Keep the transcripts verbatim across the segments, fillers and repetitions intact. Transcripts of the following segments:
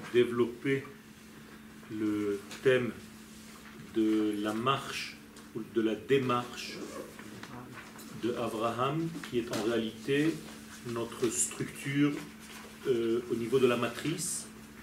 développer le thème de la marche ou de la démarche de Abraham, qui est en réalité notre structure euh, au niveau de la matrice.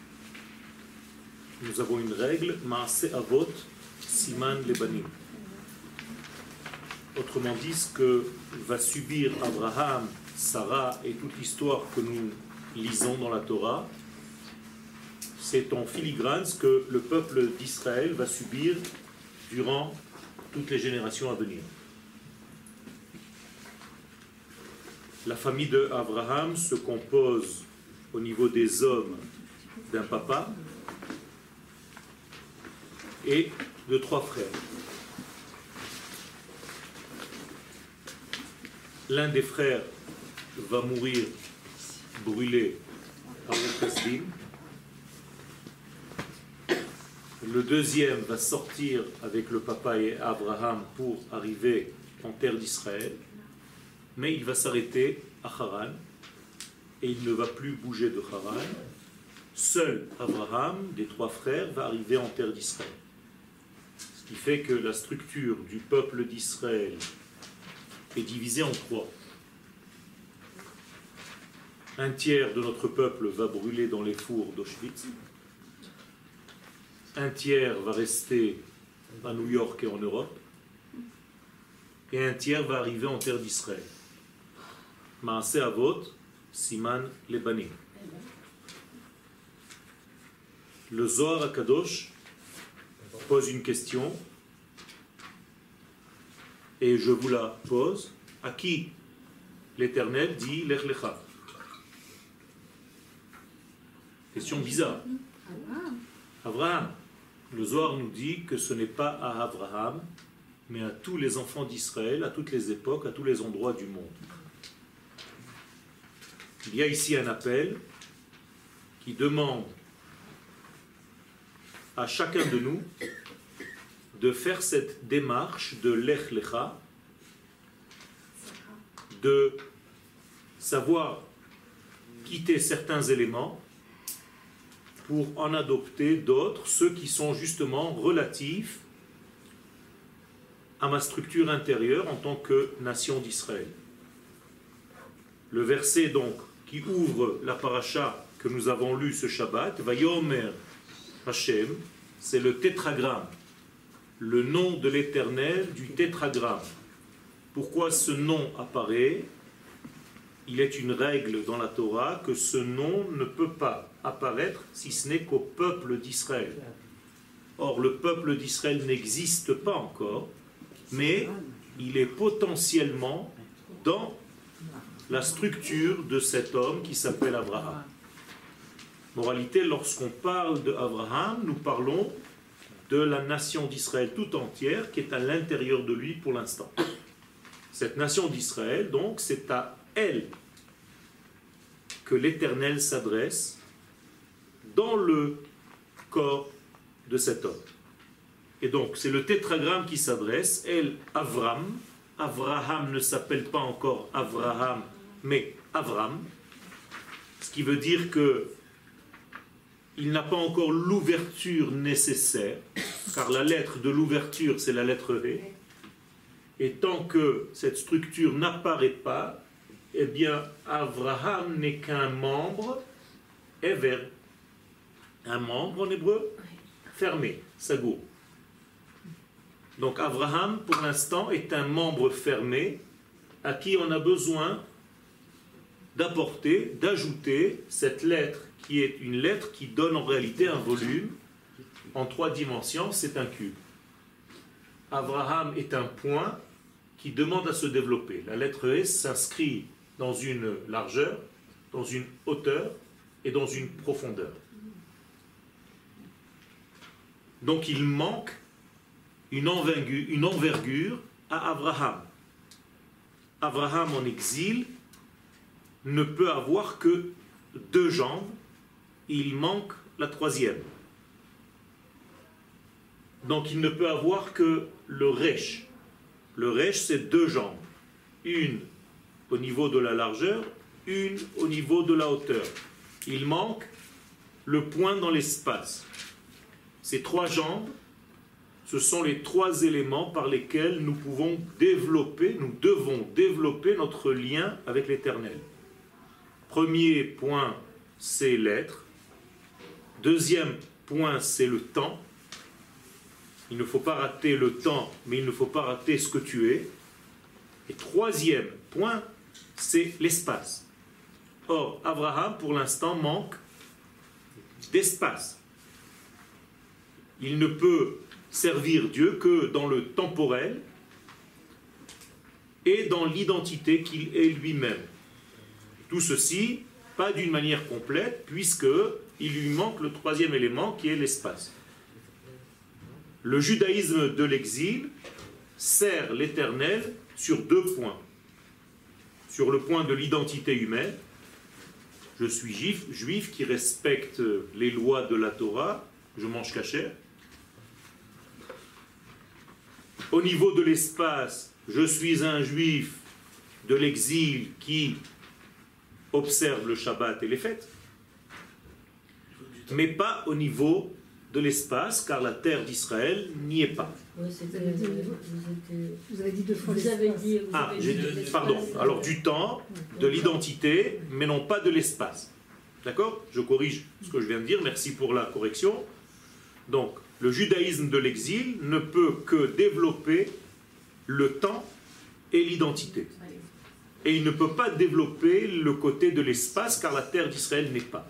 Nous avons une règle, Maaseh Avot, Siman Lebanim. Autrement dit, ce que va subir Abraham, Sarah et toute l'histoire que nous lisons dans la Torah, c'est en filigrane ce que le peuple d'Israël va subir durant toutes les générations à venir. La famille d'Abraham se compose au niveau des hommes d'un papa et de trois frères. L'un des frères va mourir brûlé à Kasdim. Le deuxième va sortir avec le papa et Abraham pour arriver en terre d'Israël, mais il va s'arrêter à Haran et il ne va plus bouger de Haran. Seul Abraham, des trois frères, va arriver en terre d'Israël. Ce qui fait que la structure du peuple d'Israël est divisée en trois. Un tiers de notre peuple va brûler dans les fours d'Auschwitz. Un tiers va rester à New York et en Europe. Et un tiers va arriver en terre d'Israël. Maaseh Avot, Siman Lebanim. Le Zohar HaKadosh pose une question, et je vous la pose. À qui l'Éternel dit Lech Lecha? Question bizarre. Abraham. Le Zohar nous dit que ce n'est pas à Abraham, mais à tous les enfants d'Israël, à toutes les époques, à tous les endroits du monde. Il y a ici un appel qui demande à chacun de nous de faire cette démarche de Lech Lecha, de savoir quitter certains éléments pour en adopter d'autres, ceux qui sont justement relatifs à ma structure intérieure en tant que nation d'Israël. Le verset donc qui ouvre la paracha que nous avons lu ce Shabbat, Vayomer Hashem, c'est le tétragramme, le nom de l'Éternel du tétragramme. Pourquoi ce nom apparaît? Il est une règle dans la Torah que ce nom ne peut pas apparaître si ce n'est qu'au peuple d'Israël. Or, le peuple d'Israël n'existe pas encore, mais il est potentiellement dans la structure de cet homme qui s'appelle Abraham. Moralité, lorsqu'on parle d'Abraham, nous parlons de la nation d'Israël tout entière qui est à l'intérieur de lui pour l'instant. Cette nation d'Israël, donc, c'est à elle que l'Éternel s'adresse dans le corps de cet homme. Et donc, c'est le tétragramme qui s'adresse, elle, Avram. Abraham ne s'appelle pas encore Abraham, mais Avram. Ce qui veut dire que il n'a pas encore l'ouverture nécessaire, car la lettre de l'ouverture, c'est la lettre V. Et tant que cette structure n'apparaît pas, eh bien, Abraham n'est qu'un membre, Ever. Un membre en hébreu, fermé, Sagour. Donc Abraham, pour l'instant, est un membre fermé à qui on a besoin d'apporter, d'ajouter cette lettre qui est une lettre qui donne en réalité un volume en trois dimensions, c'est un cube. Abraham est un point qui demande à se développer. La lettre S s'inscrit dans une largeur, dans une hauteur et dans une profondeur. Donc il manque une envergure, une envergure à Abraham. Abraham en exil ne peut avoir que deux jambes, il manque la troisième. Donc il ne peut avoir que le resh. Le resh, c'est deux jambes. Une au niveau de la largeur, une au niveau de la hauteur. Il manque le point dans l'espace. Ces trois jambes, ce sont les trois éléments par lesquels nous pouvons développer, nous devons développer notre lien avec l'Éternel. Premier point, c'est l'être. Deuxième point, c'est le temps. Il ne faut pas rater le temps, mais il ne faut pas rater ce que tu es. Et troisième point, c'est l'espace. Or, Abraham, pour l'instant, manque d'espace. Il ne peut servir Dieu que dans le temporel et dans l'identité qu'il est lui-même. Tout ceci, pas d'une manière complète, puisqu'il lui manque le troisième élément qui est l'espace. Le judaïsme de l'exil sert l'Éternel sur deux points. Sur le point de l'identité humaine, je suis juif, juif qui respecte les lois de la Torah, je mange kasher. Au niveau de l'espace, je suis un juif de l'exil qui observe le Shabbat et les fêtes, mais pas au niveau de l'espace, car la terre d'Israël n'y est pas. Ouais, vous, avez dit, vous avez dit deux fois vous avez dit, vous Ah, avez j'ai dit, dit pardon, alors du temps, de l'identité, mais non pas de l'espace. D'accord? Je corrige ce que je viens de dire, merci pour la correction. Donc, le judaïsme de l'exil ne peut que développer le temps et l'identité. Et il ne peut pas développer le côté de l'espace, car la terre d'Israël n'est pas.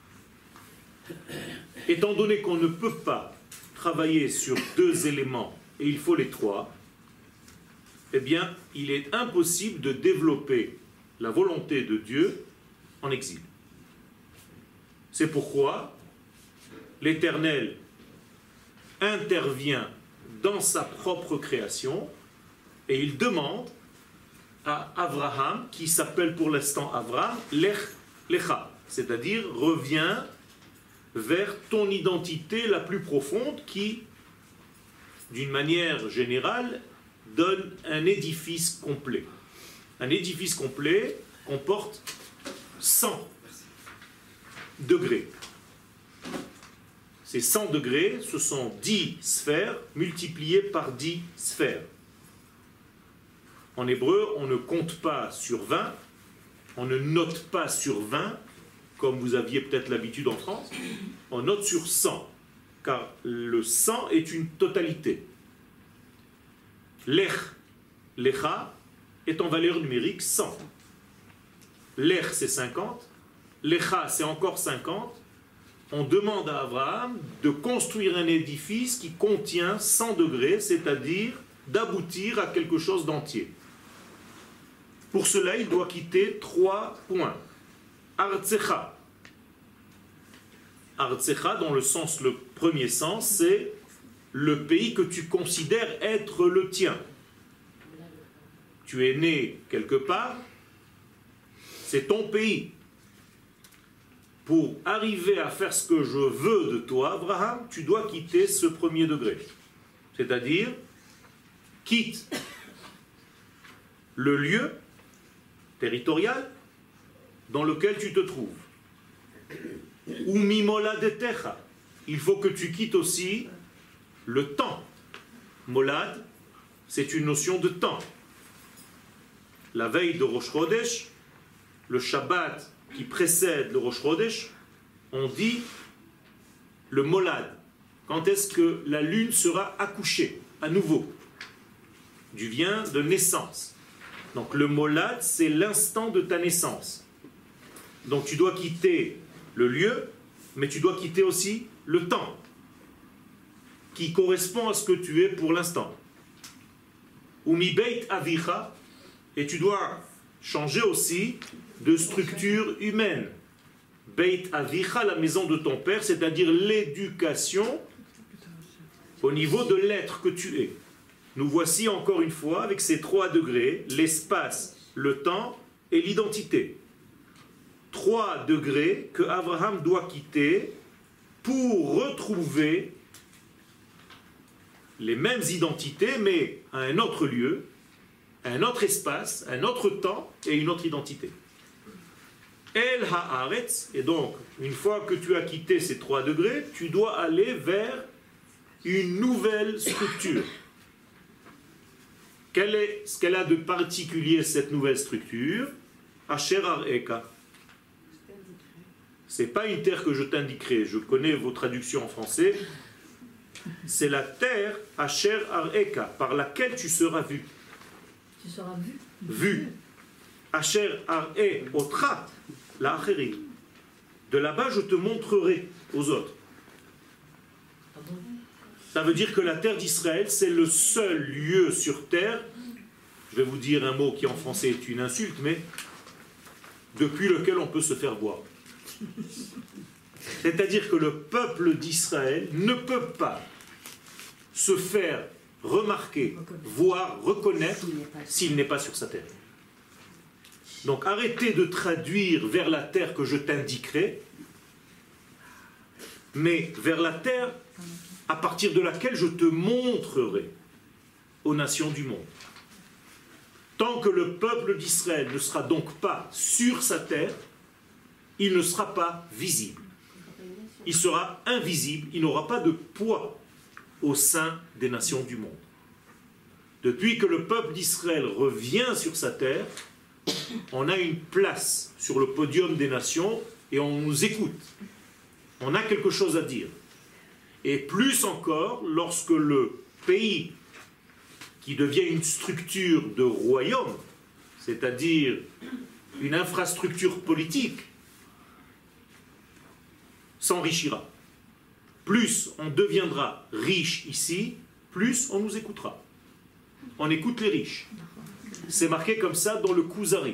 Étant donné qu'on ne peut pas travailler sur deux éléments, et il faut les trois, eh bien, il est impossible de développer la volonté de Dieu en exil. C'est pourquoi l'Éternel intervient dans sa propre création et il demande à Abraham, qui s'appelle pour l'instant Abraham, Lech Lecha, c'est-à-dire reviens vers ton identité la plus profonde qui, d'une manière générale, donne un édifice complet. Un édifice complet comporte cent degrés. Ces cent degrés, ce sont dix sphères multipliées par dix sphères. En hébreu, on ne compte pas sur vingt, on ne note pas sur vingt, comme vous aviez peut-être l'habitude en France, on note sur cent, car le cent est une totalité. Lech, lecha, est en valeur numérique cent. Lech, c'est cinquante, lecha, c'est encore cinquante. On demande à Abraham de construire un édifice qui contient cent degrés, c'est-à-dire d'aboutir à quelque chose d'entier. Pour cela, il doit quitter trois points. Artsecha. Artsecha, dans le sens, le premier sens, c'est le pays que tu considères être le tien. Tu es né quelque part, c'est ton pays. Pour arriver à faire ce que je veux de toi, Abraham, tu dois quitter ce premier degré. C'est-à-dire, quitte le lieu territorial dans lequel tu te trouves. Ou mimola de techa. Il faut que tu quittes aussi le temps. Molad, c'est une notion de temps. La veille de Rosh Chodesh, le Shabbat qui précède le Rosh Chodesh, on dit le molad. Quand est-ce que la lune sera accouchée à nouveau? Du vient de naissance. Donc le molad, c'est l'instant de ta naissance. Donc tu dois quitter le lieu, mais tu dois quitter aussi le temps, qui correspond à ce que tu es pour l'instant. Umi beit avicha, et tu dois changer aussi de structure humaine. Beit avicha, la maison de ton père, c'est-à-dire l'éducation au niveau de l'être que tu es. Nous voici encore une fois avec ces trois degrés, l'espace, le temps et l'identité. Trois degrés que Abraham doit quitter pour retrouver les mêmes identités, mais à un autre lieu, un autre espace, un autre temps et une autre identité. El haaretz, et donc, une fois que tu as quitté ces trois degrés, tu dois aller vers une nouvelle structure. Quel est ce qu'elle a de particulier, cette nouvelle structure? Asher Areka. C'est pas une terre que je t'indiquerai, je connais vos traductions en français. C'est la terre Asher Areka, par laquelle tu seras vu. Tu seras vu. Vu. Asher Ar'e Otrat, la Acherim. De là-bas, je te montrerai aux autres. Ça veut dire que la terre d'Israël, c'est le seul lieu sur terre, je vais vous dire un mot qui en français est une insulte, mais depuis lequel on peut se faire voir. C'est-à-dire que le peuple d'Israël ne peut pas se faire remarquer, voir, reconnaître s'il n'est pas sur sa terre. Donc arrêtez de traduire vers la terre que je t'indiquerai, mais vers la terre à partir de laquelle je te montrerai aux nations du monde. Tant que le peuple d'Israël ne sera donc pas sur sa terre, il ne sera pas visible. Il sera invisible, il n'aura pas de poids au sein des nations du monde. Depuis que le peuple d'Israël revient sur sa terre, on a une place sur le podium des nations et on nous écoute. On a quelque chose à dire. Et plus encore, lorsque le pays qui devient une structure de royaume, c'est-à-dire une infrastructure politique, s'enrichira. Plus on deviendra riche ici, plus on nous écoutera. On écoute les riches. C'est marqué comme ça dans le Kuzari.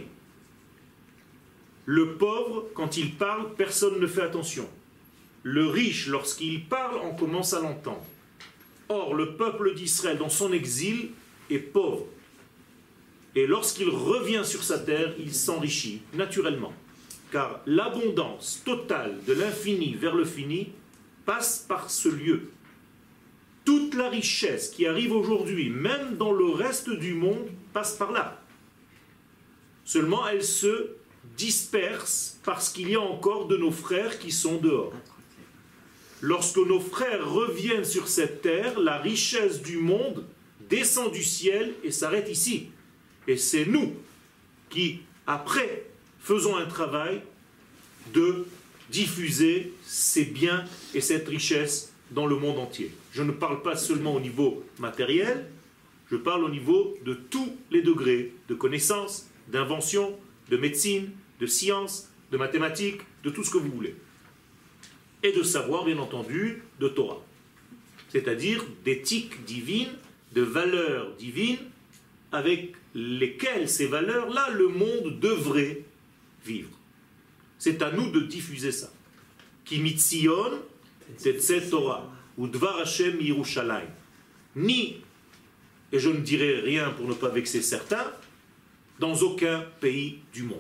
Le pauvre, quand il parle, personne ne fait attention. Le riche, lorsqu'il parle, on commence à l'entendre. Or, le peuple d'Israël, dans son exil, est pauvre. Et lorsqu'il revient sur sa terre, il s'enrichit naturellement. Car l'abondance totale de l'infini vers le fini passe par ce lieu. Toute la richesse qui arrive aujourd'hui, même dans le reste du monde, passe par là. Seulement, elle se disperse parce qu'il y a encore de nos frères qui sont dehors. Lorsque nos frères reviennent sur cette terre, la richesse du monde descend du ciel et s'arrête ici. Et c'est nous qui, après, faisons un travail de diffuser ces biens et cette richesse dans le monde entier. Je ne parle pas seulement au niveau matériel, je parle au niveau de tous les degrés de connaissance, d'invention, de médecine, de science, de mathématiques, de tout ce que vous voulez. Et de savoir, bien entendu, de Torah. C'est-à-dire d'éthique divine, de valeurs divines, avec lesquelles ces valeurs-là, le monde devrait vivre. C'est à nous de diffuser ça. Ki mitzion tetze Torah, ou dvar Hashem Yerushalayim. Ni, et je ne dirai rien pour ne pas vexer certains, dans aucun pays du monde.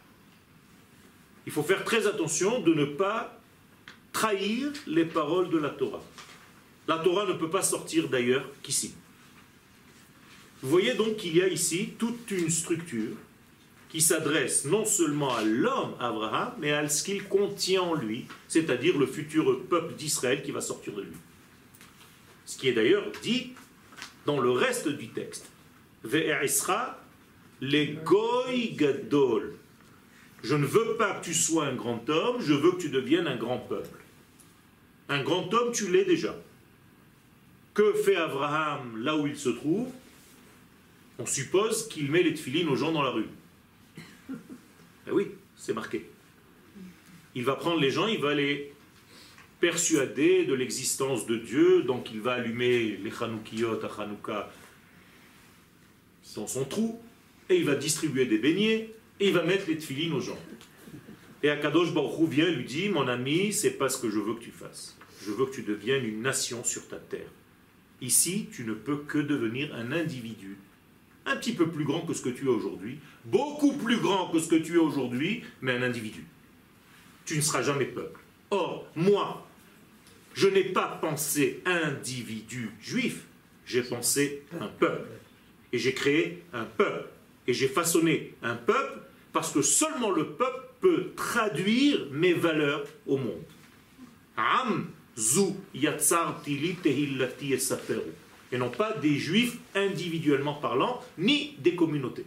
Il faut faire très attention de ne pas trahir les paroles de la Torah. La Torah ne peut pas sortir d'ailleurs qu'ici. Vous voyez donc qu'il y a ici toute une structure qui s'adresse non seulement à l'homme Abraham, mais à ce qu'il contient en lui, c'est-à-dire le futur peuple d'Israël qui va sortir de lui. Ce qui est d'ailleurs dit dans le reste du texte. Ve'erisra le goy gadol. Je ne veux pas que tu sois un grand homme, je veux que tu deviennes un grand peuple. Un grand homme, tu l'es déjà. Que fait Abraham là où il se trouve? On suppose qu'il met les tefilines aux gens dans la rue. Ben oui, c'est marqué. Il va prendre les gens, il va les persuader de l'existence de Dieu, donc il va allumer les Chanoukiyot à Hanouka dans son trou, et il va distribuer des beignets, et il va mettre les tefilines aux gens. Et Akadosh Baruch Hu vient et lui dit, mon ami, c'est pas ce que je veux que tu fasses. Je veux que tu deviennes une nation sur ta terre. Ici, tu ne peux que devenir un individu, un petit peu plus grand que ce que tu es aujourd'hui, beaucoup plus grand que ce que tu es aujourd'hui, mais un individu. Tu ne seras jamais peuple. Or, moi, je n'ai pas pensé individu juif, j'ai pensé un peuple. Et j'ai créé un peuple. Et j'ai façonné un peuple parce que seulement le peuple peut traduire mes valeurs au monde. Am zu yatsarti li tehillati esaperu. Et non pas des juifs individuellement parlant, ni des communautés.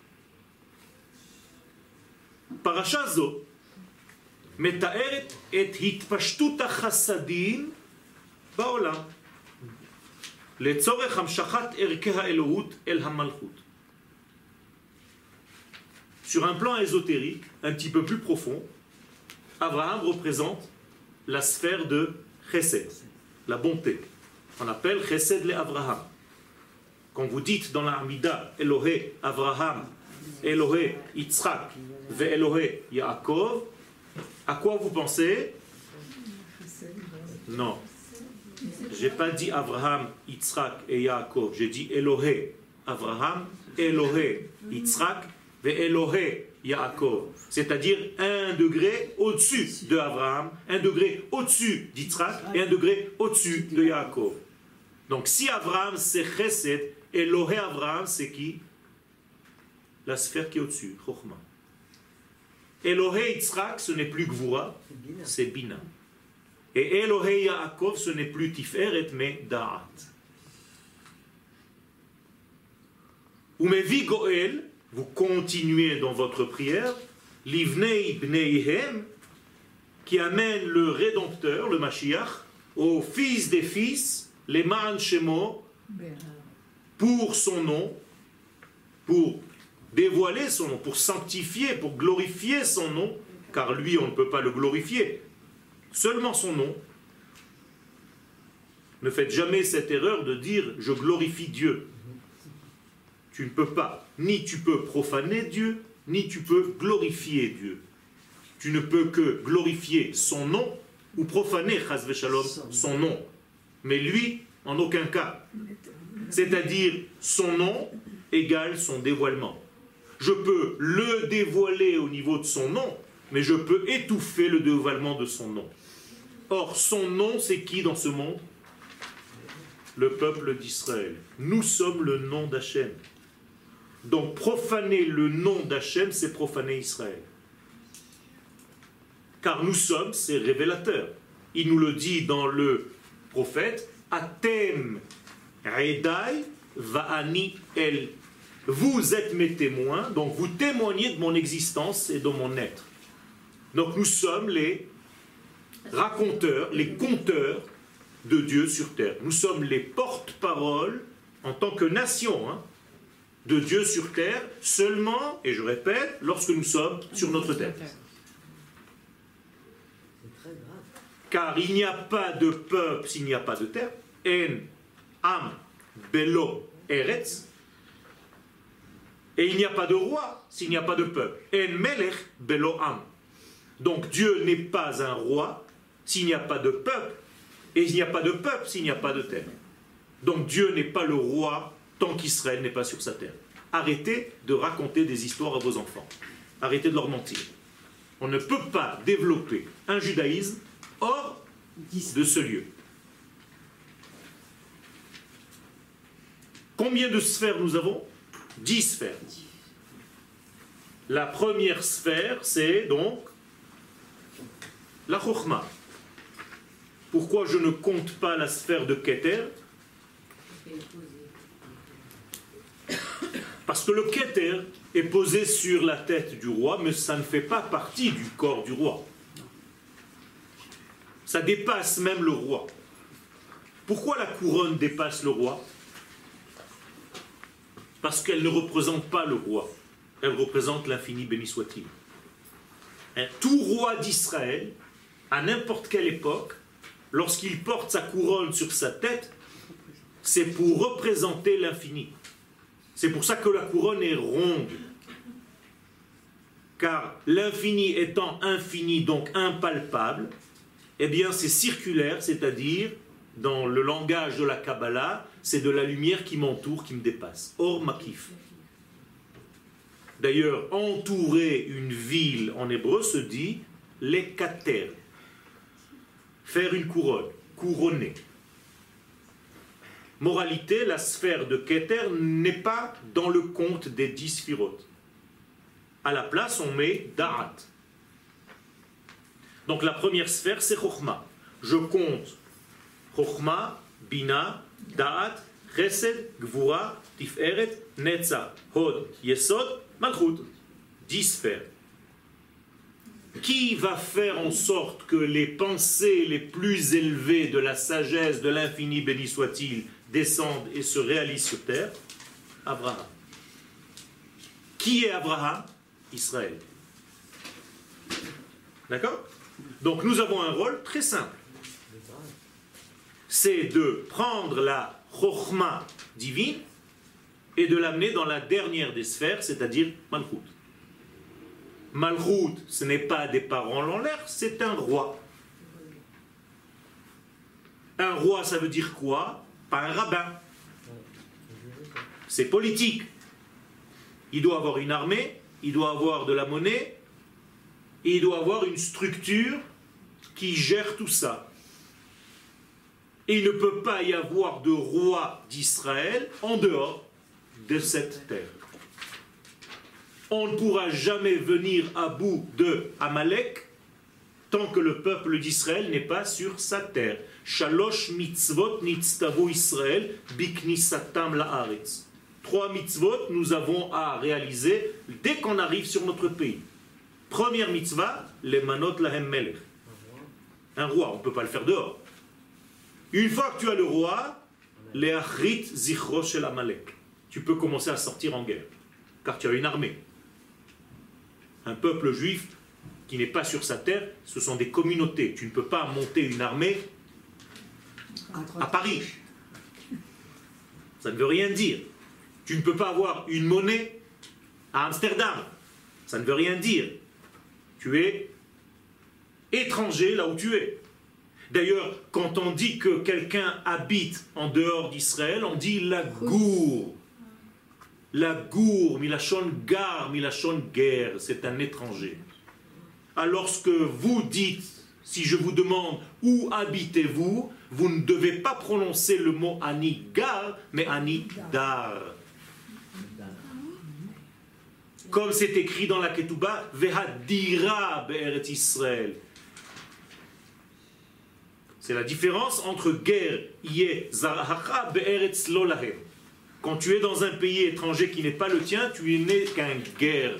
Parasha zo מתארת את התפשטות החסדים בעולם לצורך המשכת ערכי האלוהות אל המלכות. Sur un plan ésotérique, un petit peu plus profond, Abraham représente la sphère de Chesed, la bonté. On appelle Chesed le Abraham. Quand vous dites dans la Hamida Elohé Abraham, Elohé Yitzhak, ve Elohé Yaakov, à quoi vous pensez? Non. J'ai pas dit Abraham, Yitzhak et Yaakov. J'ai dit Elohé Abraham, Elohé Yitzhak et Elohé Yaakov. C'est-à-dire un degré au-dessus de Abraham, un degré au-dessus d'Yitzhak et un degré au-dessus de Yaakov. Donc si Abraham c'est Chesed, Elohé Abraham c'est qui? La sphère qui est au-dessus, Chokhmah. Elohé Yitzhak, ce n'est plus Gvura, c'est Bina. Et Elohé Yaakov, ce n'est plus Tiferet, mais Da'at. Umevi Goel, vous continuez dans votre prière, Livnei Bneihem, qui amène le Rédempteur, le Mashiach, aux fils des fils, les Ma'an Shemo, pour son nom, pour dévoiler son nom, pour sanctifier, pour glorifier son nom, car lui on ne peut pas le glorifier, seulement son nom. Ne faites jamais cette erreur de dire je glorifie Dieu. Tu ne peux pas, ni tu peux profaner Dieu, ni tu peux glorifier Dieu. Tu ne peux que glorifier son nom ou profaner chas v'shalom son nom, mais lui en aucun cas. C'est-à-dire son nom égale son dévoilement. Je peux le dévoiler au niveau de son nom, mais je peux étouffer le dévoilement de son nom. Or, son nom, c'est qui dans ce monde? Le peuple d'Israël. Nous sommes le nom d'Hachem. Donc, profaner le nom d'Hachem, c'est profaner Israël. Car nous sommes ses révélateurs. Il nous le dit dans le prophète, Atem Redai Va'ani El. Vous êtes mes témoins, donc vous témoignez de mon existence et de mon être. Donc nous sommes les raconteurs, les conteurs de Dieu sur terre. Nous sommes les porte-paroles en tant que nation hein, de Dieu sur terre, seulement, et je répète, lorsque nous sommes sur notre terre. Car il n'y a pas de peuple s'il n'y a pas de terre. En am belo eretz. Et il n'y a pas de roi s'il n'y a pas de peuple. En melech belo am. Donc Dieu n'est pas un roi s'il n'y a pas de peuple. Et il n'y a pas de peuple s'il n'y a pas de terre. Donc Dieu n'est pas le roi tant qu'Israël n'est pas sur sa terre. Arrêtez de raconter des histoires à vos enfants. Arrêtez de leur mentir. On ne peut pas développer un judaïsme hors de ce lieu. Combien de sphères nous avons? Dix sphères. La première sphère, c'est donc la Chokhmah. Pourquoi je ne compte pas la sphère de Keter? Parce que le Keter est posé sur la tête du roi, mais ça ne fait pas partie du corps du roi. Ça dépasse même le roi. Pourquoi la couronne dépasse le roi? Parce qu'elle ne représente pas le roi. Elle représente l'infini, béni soit-il. Un tout roi d'Israël, à n'importe quelle époque, lorsqu'il porte sa couronne sur sa tête, c'est pour représenter l'infini. C'est pour ça que la couronne est ronde. Car l'infini étant infini, donc impalpable, eh bien c'est circulaire, c'est-à-dire, dans le langage de la Kabbalah, c'est de la lumière qui m'entoure, qui me dépasse. Or makif. D'ailleurs, entourer une ville en hébreu se dit lekater. Faire une couronne, couronner. Moralité, la sphère de Keter n'est pas dans le compte des dix sphirotes. À la place, on met Da'at. Donc la première sphère, c'est Chokhmah. Je compte Chokhmah, Bina, Da'at, Chesed, Gvura, Tiferet, Netzach, Hod, Yesod, Malchut. Dix sphères. Qui va faire en sorte que les pensées les plus élevées de la sagesse de l'infini, béni soit-il, descendent et se réalisent sur terre? Abraham. Qui est Abraham? Israël. D'accord? Donc nous avons un rôle très simple. C'est de prendre la chokhmah divine et de l'amener dans la dernière des sphères, c'est-à-dire Malchut. Malchut, ce n'est pas des paroles en l'air, c'est un roi. Un roi, ça veut dire quoi? Pas un rabbin. C'est politique. Il doit avoir une armée, il doit avoir de la monnaie, et il doit avoir une structure qui gère tout ça. Et il ne peut pas y avoir de roi d'Israël en dehors de cette terre. On ne pourra jamais venir à bout de Amalek tant que le peuple d'Israël n'est pas sur sa terre. Shalosh mitzvot nitztavu Israël biknisatam la'aretz. Trois mitzvot nous avons à réaliser dès qu'on arrive sur notre pays. Première mitzvah, les manot lahem melech. Un roi, on ne peut pas le faire dehors. Une fois que tu as le roi, les achrit zichro shel Amalek. Tu peux commencer à sortir en guerre, car tu as une armée. Un peuple juif qui n'est pas sur sa terre, ce sont des communautés. Tu ne peux pas monter une armée à Paris. Ça ne veut rien dire. Tu ne peux pas avoir une monnaie à Amsterdam. Ça ne veut rien dire. Tu es étranger là où tu es. D'ailleurs, quand on dit que quelqu'un habite en dehors d'Israël, on dit la gour. La gour, milachon gar, milachon guerre, c'est un étranger. Alors, lorsque vous dites, si je vous demande où habitez-vous, vous ne devez pas prononcer le mot ani gar, mais ani dar. Comme c'est écrit dans la Ketouba, Vehadira be'eret Israël. C'est la différence entre guerre, yé zaracha be'eretz lo lahem. Quand tu es dans un pays étranger qui n'est pas le tien, tu n'es qu'un guerre.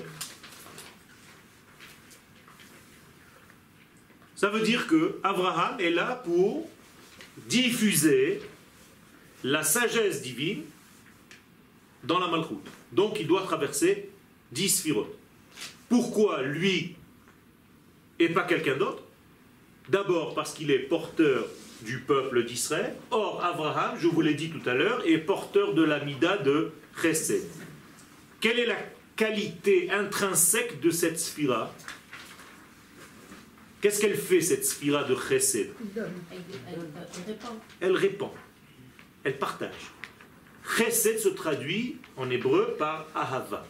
Ça veut dire que Abraham est là pour diffuser la sagesse divine dans la Malchut. Donc il doit traverser dix sphirotes. Pourquoi lui et pas quelqu'un d'autre? D'abord parce qu'il est porteur du peuple d'Israël. Or, Abraham, je vous l'ai dit tout à l'heure, est porteur de la mida de Chesed. Quelle est la qualité intrinsèque de cette sphira? Qu'est-ce qu'elle fait, cette sphira de Chesed? Elle, elle, elle répand. Elle répand. Elle partage. Chesed se traduit en hébreu par Ahava.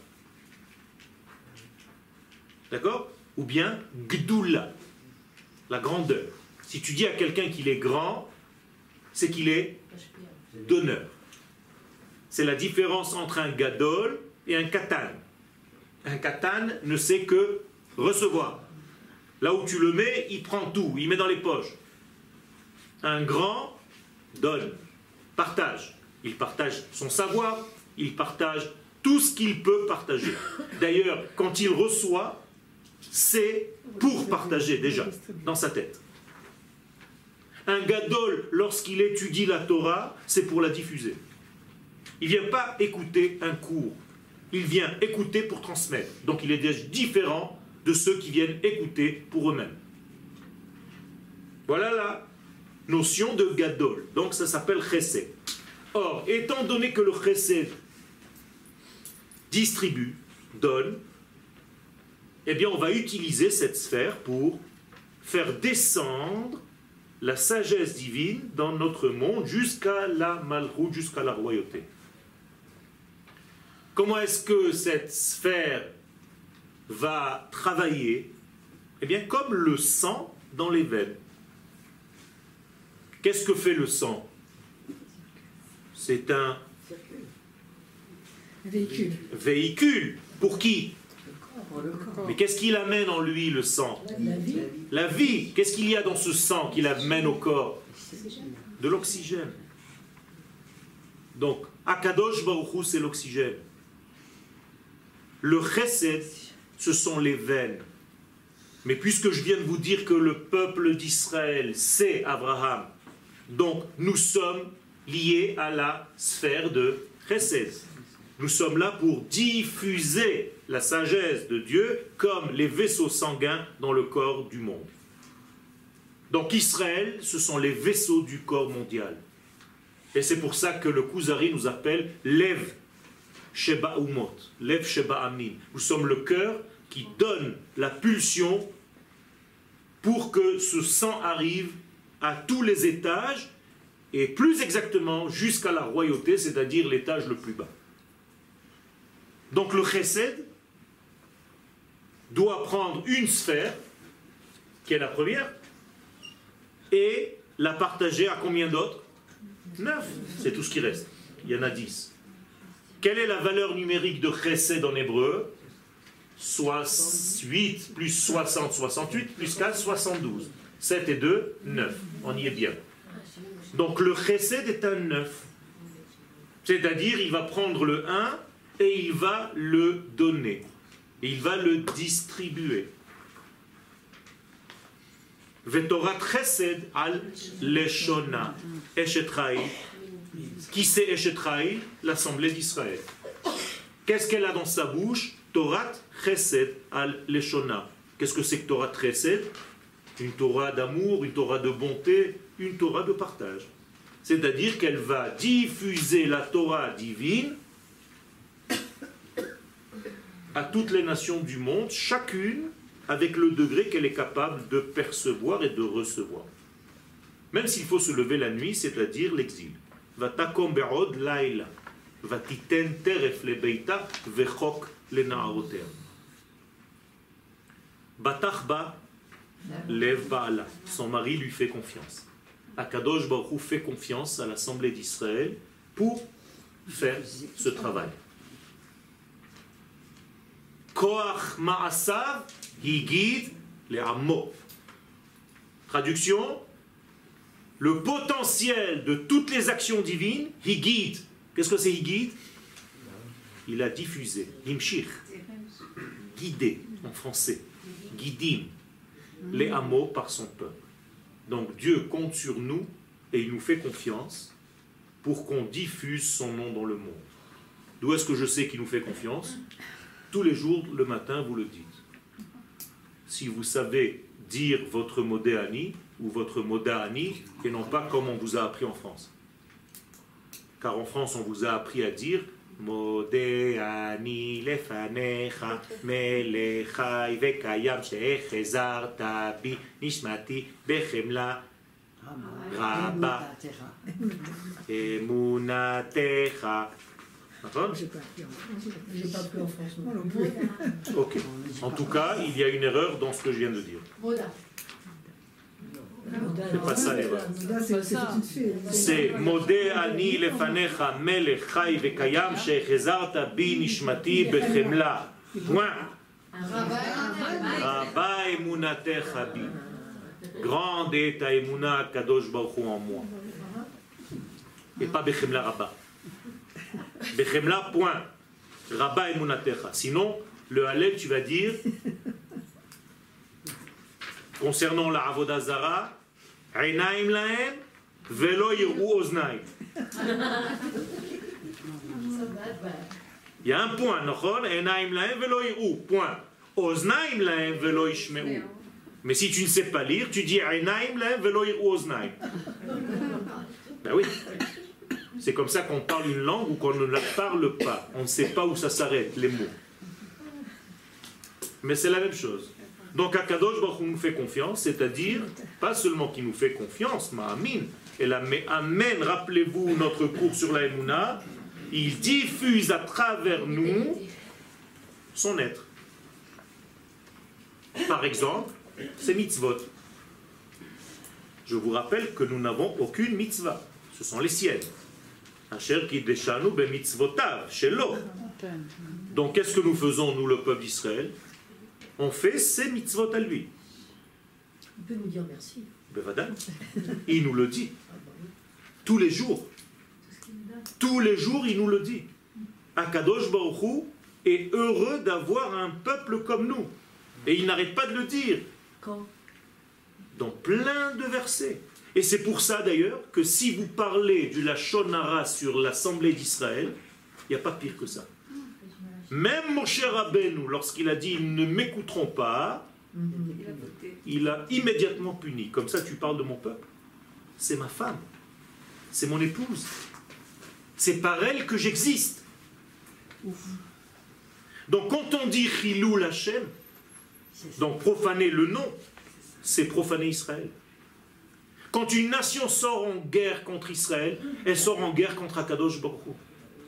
D'accord? Ou bien Gdoula, la grandeur. Si tu dis à quelqu'un qu'il est grand, c'est qu'il est donneur. C'est la différence entre un gadol et un katan. Un katan ne sait que recevoir. Là où tu le mets, il prend tout, il met dans les poches. Un grand donne, partage. Il partage son savoir, il partage tout ce qu'il peut partager. D'ailleurs, quand il reçoit, c'est pour partager déjà, dans sa tête. Un gadol, lorsqu'il étudie la Torah, c'est pour la diffuser. Il ne vient pas écouter un cours. Il vient écouter pour transmettre. Donc il est déjà différent de ceux qui viennent écouter pour eux-mêmes. Voilà la notion de gadol. Donc ça s'appelle chesed. Or, étant donné que le chesed distribue, donne, eh bien on va utiliser cette sphère pour faire descendre la sagesse divine dans notre monde jusqu'à la malchut, jusqu'à la royauté. Comment est-ce que cette sphère va travailler? Eh bien, comme le sang dans les veines. Qu'est-ce que fait le sang? C'est un véhicule. véhicule. Pour qui? Mais qu'est-ce qu'il amène en lui, le sang? La vie. La vie. Qu'est-ce qu'il y a dans ce sang qu'il amène au corps? De l'oxygène. Donc, Akadosh Baruch Hu, c'est l'oxygène. Le chesed, ce sont les veines. Mais puisque je viens de vous dire que le peuple d'Israël, c'est Abraham, donc nous sommes liés à la sphère de chesed. Nous sommes là pour diffuser la sagesse de Dieu comme les vaisseaux sanguins dans le corps du monde. Donc Israël, ce sont les vaisseaux du corps mondial. Et c'est pour ça que le Kuzari nous appelle Lev Sheba Umot, Lev Sheba Amin. Nous sommes le cœur qui donne la pulsion pour que ce sang arrive à tous les étages et plus exactement jusqu'à la royauté, c'est-à-dire l'étage le plus bas. Donc le chesed doit prendre une sphère, qui est la première, et la partager à combien d'autres? Neuf. C'est tout ce qui reste. Il y en a dix. Quelle est la valeur numérique de chesed en hébreu? huit plus soixante, soixante-huit, plus quatre, soixante-douze. sept et deux, neuf. On y est bien. Donc le chesed est un neuf. C'est-à-dire, il va prendre le un et il va le donner. Et il va le distribuer. Vetorat chesed al leshona. Eshet Raïl. Qui c'est Eshet Raïl? L'Assemblée d'Israël. Qu'est-ce qu'elle a dans sa bouche? Torat chesed al leshona. Qu'est-ce que c'est que Torat chesed? Une Torah d'amour, une Torah de bonté, une Torah de partage. C'est-à-dire qu'elle va diffuser la Torah divine à toutes les nations du monde, chacune avec le degré qu'elle est capable de percevoir et de recevoir. Même s'il faut se lever la nuit, c'est-à-dire l'exil. Vatakom be'od laila, vatiten teref lebeita vechok lenaaroter. Batachba lev baala. Son mari lui fait confiance. Akadosh Baruch Hu fait confiance à l'Assemblée d'Israël pour faire ce travail. Koach ma'asav higid le'amo. Traduction: le potentiel de toutes les actions divines, higid. Qu'est-ce que c'est higid? Il a diffusé, himshir, guidé en français, guidim, les hameaux par son peuple. Donc Dieu compte sur nous et il nous fait confiance pour qu'on diffuse son nom dans le monde. D'où est-ce que je sais qu'il nous fait confiance? Tous les jours, le matin, vous le dites. Si vous savez dire votre modéani ou votre modéani, et non pas comme on vous a appris en France. Car en France, on vous a appris à dire modéani lefanecha melechai vekayam shechezarta bi nishmati bechemla raba emunatecha. J'ai pas appris en France non plus. Ok. En tout cas, il y a une erreur dans ce que je viens de dire. C'est pas ça l'erreur. C'est Modé ani lefanecha melech chai vekayam shechezarta bi nishmati bechemla. Point. Rabba emunatecha bi. Grande est ta emuna kadosh baruch Hu en moi. Et pas bechemla rabba. Bechemla, point. Rabba emunatecha. Sinon, le Hallel, tu vas dire, concernant la Avodah Zara, Einaim lahem velo yiru oznaim. Il y a un point, nachon, Einaim lahem velo yiru, point. Oznaim lahem velo yishmeu. Mais si tu ne sais pas lire, tu dis Einaim lahem velo yiru oznaim. Ben oui. C'est comme ça qu'on parle une langue ou qu'on ne la parle pas. On ne sait pas où ça s'arrête, les mots. Mais c'est la même chose. Donc Akadosh Baruch Hu nous fait confiance, c'est-à-dire, pas seulement qu'il nous fait confiance, ma'amin, et la amen, rappelez-vous notre cours sur la Emouna, il diffuse à travers nous son être. Par exemple, c'est mitzvot. Je vous rappelle que nous n'avons aucune mitzvah, ce sont les siennes. Asher kiddeshanu bemitzvotav shelo. Donc qu'est-ce que nous faisons, nous, le peuple d'Israël? on fait ses mitzvot à lui. Il peut nous dire merci. Bevadal. Il nous le dit. Ah bah oui. Tous les jours. Tous les jours, il nous le dit. Akadosh Baruch Hu est heureux d'avoir un peuple comme nous. Et il n'arrête pas de le dire. Quand? Dans plein de versets. Et c'est pour ça d'ailleurs que si vous parlez du Lachon Hara sur l'Assemblée d'Israël, il n'y a pas pire que ça. Même Moshe Rabbeinu, lorsqu'il a dit « ils ne m'écouteront pas », il a immédiatement puni. Comme ça, tu parles de mon peuple. C'est ma femme. C'est mon épouse. C'est par elle que j'existe. Donc quand on dit « Chilou Lachem », donc profaner le nom, c'est profaner Israël. Quand une nation sort en guerre contre Israël, elle sort en guerre contre Akadosh Baruch Hu.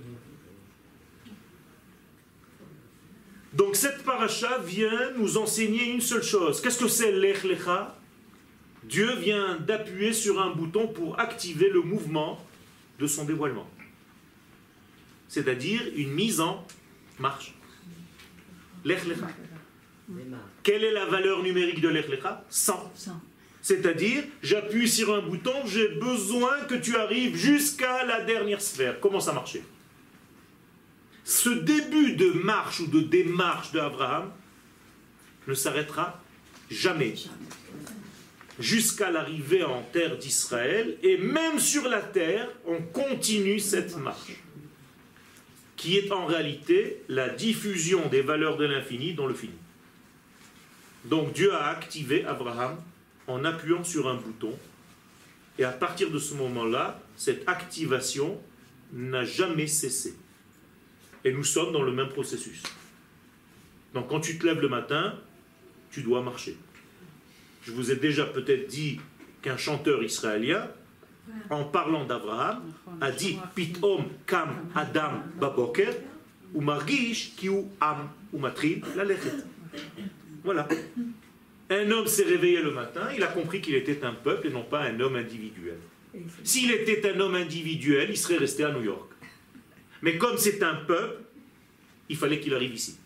Donc cette paracha vient nous enseigner une seule chose. Qu'est-ce que c'est l'Ech Lecha? Dieu vient d'appuyer sur un bouton pour activer le mouvement de son dévoilement. C'est-à-dire une mise en marche. L'Ech Lecha. Quelle est la valeur numérique de l'Ech Lecha? cent. C'est-à-dire, j'appuie sur un bouton, j'ai besoin que tu arrives jusqu'à la dernière sphère. Comment ça marchait? Ce début de marche ou de démarche d'Abraham ne s'arrêtera jamais. Jusqu'à l'arrivée en terre d'Israël, et même sur la terre, on continue cette marche, qui est en réalité la diffusion des valeurs de l'infini dans le fini. Donc Dieu a activé Abraham en appuyant sur un bouton, et à partir de ce moment-là, cette activation n'a jamais cessé. Et nous sommes dans le même processus. Donc quand tu te lèves le matin, tu dois marcher. Je vous ai déjà peut-être dit qu'un chanteur israélien, en parlant d'Abraham, a dit « Pitom kam Adam baboker, ou margish ki hu am ou matril lalechet » Voilà. Un homme s'est réveillé le matin, il a compris qu'il était un peuple et non pas un homme individuel. S'il était un homme individuel, il serait resté à New York. Mais comme c'est un peuple, il fallait qu'il arrive ici.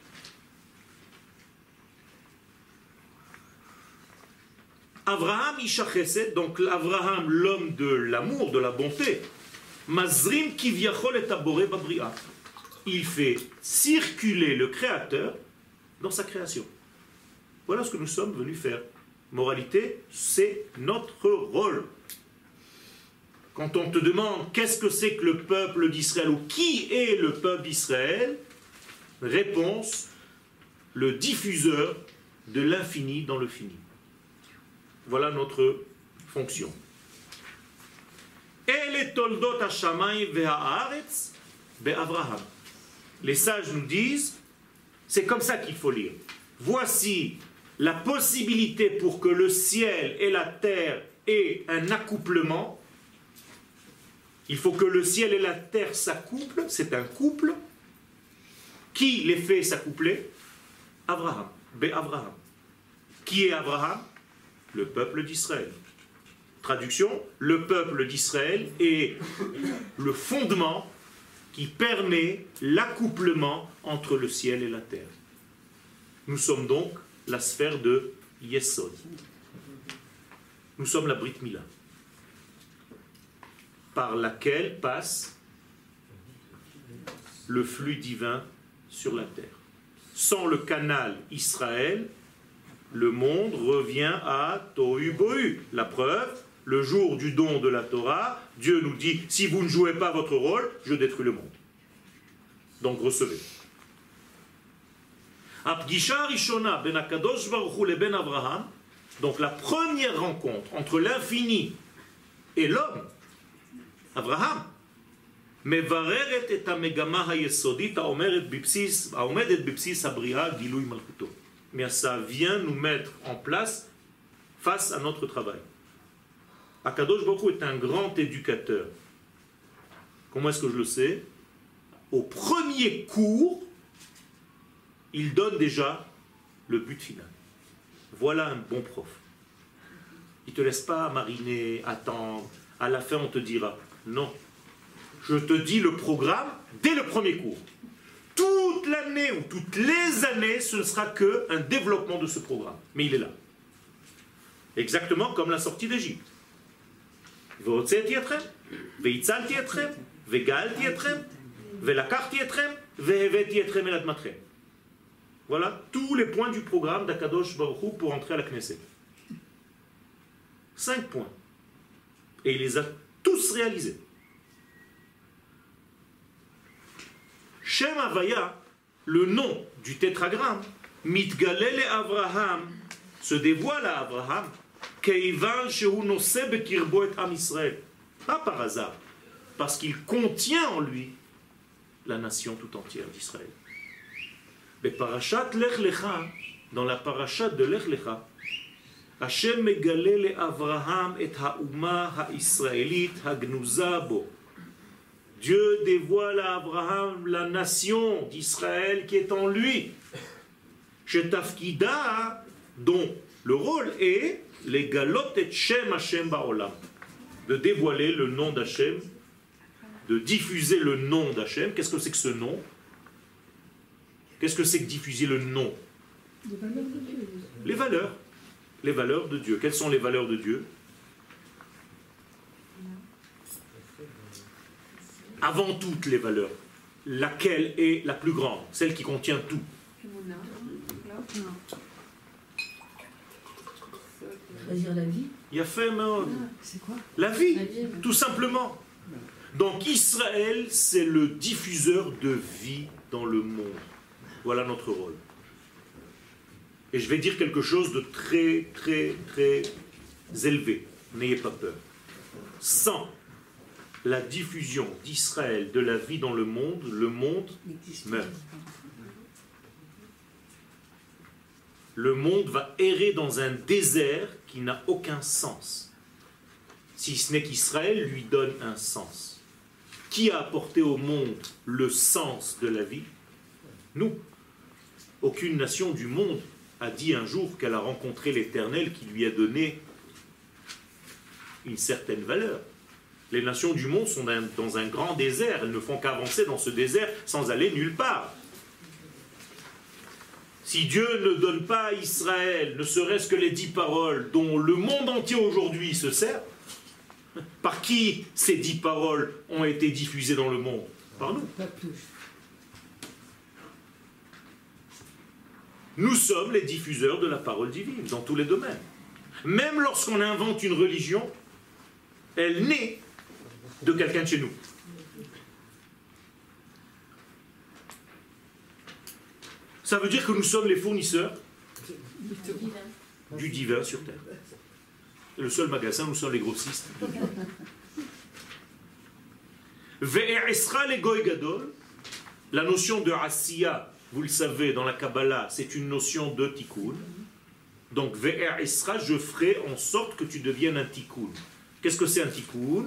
Abraham Isha Chesed, donc Abraham, l'homme de l'amour, de la bonté, Mazrim Kivyachol et Taboré Babria. Il fait circuler le Créateur dans sa création. Voilà ce que nous sommes venus faire. Moralité, c'est notre rôle. Quand on te demande qu'est-ce que c'est que le peuple d'Israël ou qui est le peuple d'Israël, réponse, le diffuseur de l'infini dans le fini. Voilà notre fonction. Les sages nous disent, c'est comme ça qu'il faut lire. Voici la possibilité pour que le ciel et la terre aient un accouplement. Il faut que le ciel et la terre s'accouplent, c'est un couple. Qui les fait s'accoupler? Abraham, Bé-Abraham. Qui est Abraham? Le peuple d'Israël. Traduction, le peuple d'Israël est le fondement qui permet l'accouplement entre le ciel et la terre. Nous sommes donc la sphère de Yesod. Nous sommes la Brit Mila, par laquelle passe le flux divin sur la terre. Sans le canal Israël, le monde revient à Tohu Bohu. La preuve, le jour du don de la Torah, Dieu nous dit, si vous ne jouez pas votre rôle, je détruis le monde. Donc recevez. Apgisha Rishona ben Akadosh Baruch Hu le ben Abraham, donc la première rencontre entre l'infini et l'homme, Abraham, mevareret et המגמה היסודית העומדת בבסיס, העומדת בבסיס הבריאה גילוי מלכותו. Mais ça vient nous mettre en place face à notre travail. Akadosh Baruch Hu est un grand éducateur. Comment est-ce que je le sais? Au premier cours, il donne déjà le but final. Voilà un bon prof. Il ne te laisse pas mariner, attendre. À la fin, on te dira. Non. Je te dis le programme dès le premier cours. Tout toute l'année ou toutes les années, ce ne sera qu'un développement de ce programme. Mais il est là. Exactement comme la sortie d'Égypte. והוצאתי אתכם, והצלתי אתכם, וגאלתי אתכם, ולקחתי אתכם, והבאתי אתכם אל אדמתכם. Voilà tous les points du programme d'Akadosh Baruch Hu pour entrer à la Knesset. Cinq points. Et il les a tous réalisés. Shem Havaya, le nom du tétragramme, Mitgalel et Abraham, se dévoile à Abraham, Keivan shehu noseh bekirbo et Am Israël. Pas par hasard, parce qu'il contient en lui la nation tout entière d'Israël. Mais parashat Lech Lecha, dans la parashat de Lech Lecha, Hashem megale le Avraham et ha'uma ha'israélite ha'gnuza bo. Dieu dévoile à Abraham la nation d'Israël qui est en lui. Shetafkida, dont le rôle est les galot et Shem Hashem ba'olam, de dévoiler le nom d'Hashem, de diffuser le nom d'Hashem. Qu'est-ce que c'est que ce nom? Qu'est-ce que c'est que diffuser le nom? Les valeurs de Dieu. Les valeurs. Les valeurs de Dieu. Quelles sont les valeurs de Dieu? Avant toutes les valeurs, laquelle est la plus grande? Celle qui contient tout. Choisir la vie. Il y a fait Ah, c'est quoi? la vie, La vie, tout simplement. Donc Israël, c'est le diffuseur de vie dans le monde. Voilà notre rôle. Et je vais dire quelque chose de très, très, très élevé. N'ayez pas peur. Sans la diffusion d'Israël, de la vie dans le monde, le monde meurt. Le monde va errer dans un désert qui n'a aucun sens. Si ce n'est qu'Israël lui donne un sens. Qui a apporté au monde le sens de la vie? Nous. Aucune nation du monde a dit un jour qu'elle a rencontré l'Éternel qui lui a donné une certaine valeur. Les nations du monde sont dans un grand désert, elles ne font qu'avancer dans ce désert sans aller nulle part. Si Dieu ne donne pas à Israël, ne serait-ce que les dix paroles dont le monde entier aujourd'hui se sert, par qui ces dix paroles ont été diffusées dans le monde? Par nous. Nous sommes les diffuseurs de la parole divine dans tous les domaines. Même lorsqu'on invente une religion, elle naît de quelqu'un de chez nous. Ça veut dire que nous sommes les fournisseurs du divin sur terre. Le seul magasin, nous sommes les grossistes. Ve'esra le goy gadol, la notion de asiya, vous le savez, dans la Kabbalah, c'est une notion de tikkun. Donc, ve'esra, je ferai en sorte que tu deviennes un tikkun. Qu'est-ce que c'est un tikkun?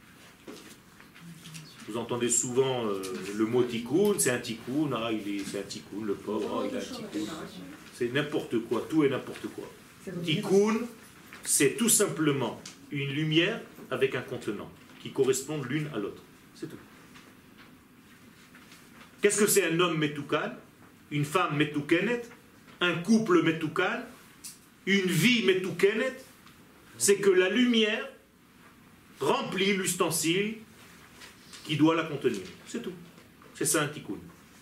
Vous entendez souvent euh, le mot tikkun, c'est un tikkun, ah, il est, c'est un tikkun, le pauvre, ah, il a un tikkun. C'est n'importe quoi, tout est n'importe quoi. Tikkun, c'est tout simplement une lumière avec un contenant qui correspondent l'une à l'autre. C'est tout. Qu'est-ce que c'est un homme metoukan? Une femme metoukenet? Un couple metoukan? Une vie metoukenet? C'est que la lumière remplit l'ustensile qui doit la contenir. C'est tout. C'est ça un tikkun.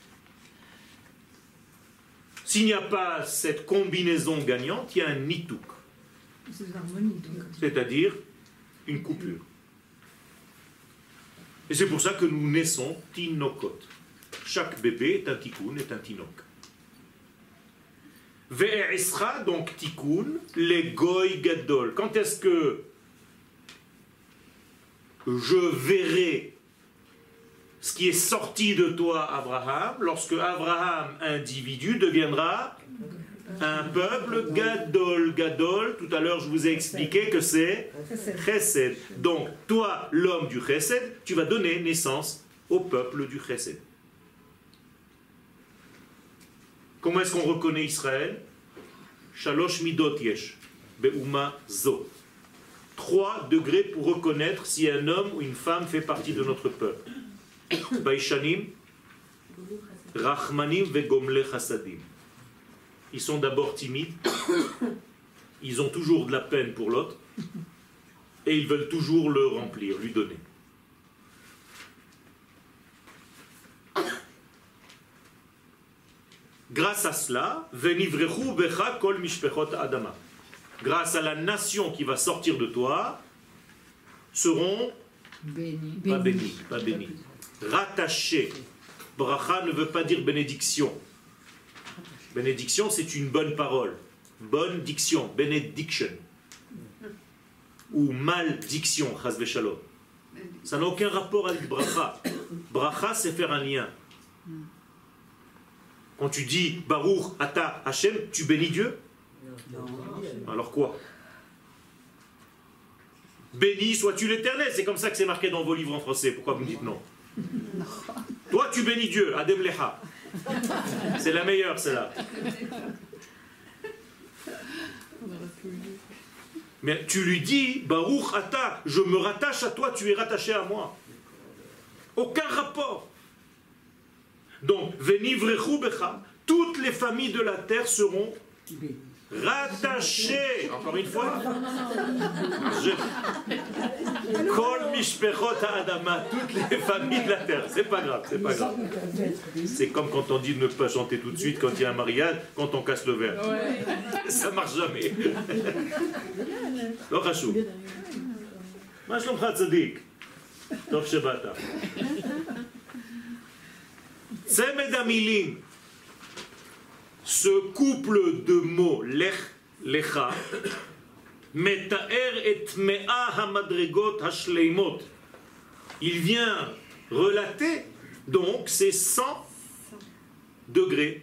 S'il n'y a pas cette combinaison gagnante, il y a un nituk. C'est-à-dire une coupure. Et c'est pour ça que nous naissons tinokot. Chaque bébé est un tikkun, est un tinok. Ve'esra, donc tikkun, les goy gadol. Quand est-ce que je verrai ce qui est sorti de toi, Abraham, lorsque Abraham, individu, deviendra un peuple gadol. Gadol, tout à l'heure je vous ai expliqué que c'est chesed. Donc, toi, l'homme du chesed, tu vas donner naissance au peuple du chesed. Comment est-ce qu'on reconnaît Israël? Shalosh midot yesh, be'uma zo. Trois degrés pour reconnaître si un homme ou une femme fait partie de notre peuple. Baishanim, Rachmanim vegomle chasadim. Ils sont d'abord timides, ils ont toujours de la peine pour l'autre, et ils veulent toujours le remplir, lui donner. Grâce à cela, venivrechu becha kol mishpechot adama. Grâce à la nation qui va sortir de toi, seront Béni. pas bénis, pas bénis, rattachés. Bracha ne veut pas dire bénédiction. Bénédiction, c'est une bonne parole, bonne diction, benediction, ou maldiction, chas v'shalom. Ça n'a aucun rapport avec bracha. Bracha, c'est faire un lien. Quand tu dis Baruch Ata Hashem, tu bénis Dieu? Alors quoi? Béni sois-tu l'Éternel, c'est comme ça que c'est marqué dans vos livres en français. Pourquoi vous me dites non? Toi tu bénis Dieu, Adem Lecha. C'est la meilleure celle-là. Mais tu lui dis Baruch Ata, je me rattache à toi, tu es rattaché à moi. Aucun rapport. Donc, venivrechu becha, toutes les familles de la terre seront rattachées. Encore une fois, je... Kol mishpechot ha'adama, toutes les familles de la terre. C'est pas grave, c'est pas grave. C'est comme quand on dit de ne pas chanter tout de suite quand il y a un mariage, quand on casse le verre. Ça marche jamais. לא חשוב. מה שלומך צדיק? טוב שבאת. צמד המילים, ce couple de mots, lech, lecha, מתאר את מאה המדרגות השלימות. Il vient relater donc ces cent degrés.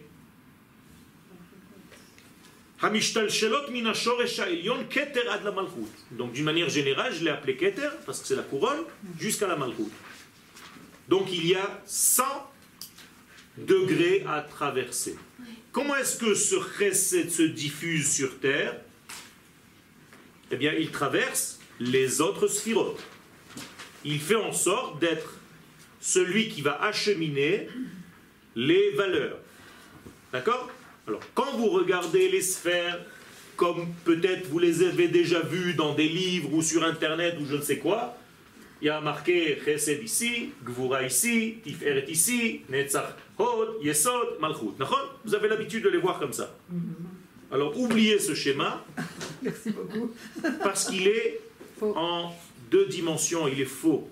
המשתלשלות מן השורש העליון כתר עד למלכות. Donc d'une manière générale, je l'ai appelé כתר parce que c'est la couronne jusqu'à la malchut. Donc il y a cent degrés à traverser. Comment est-ce que ce chesed se diffuse sur terre? Eh bien, il traverse les autres sphirotes. Il fait en sorte d'être celui qui va acheminer les valeurs. D'accord? Alors, quand vous regardez les sphères, comme peut-être vous les avez déjà vues dans des livres ou sur Internet ou je ne sais quoi, il y a marqué Chesed ici, Gvura ici, Tiferet ici, Netzach Hod, Yesod, Malchut. Vous avez l'habitude de les voir comme ça. Alors, oubliez ce schéma. Merci beaucoup. Parce qu'il est faux. En deux dimensions, il est faux.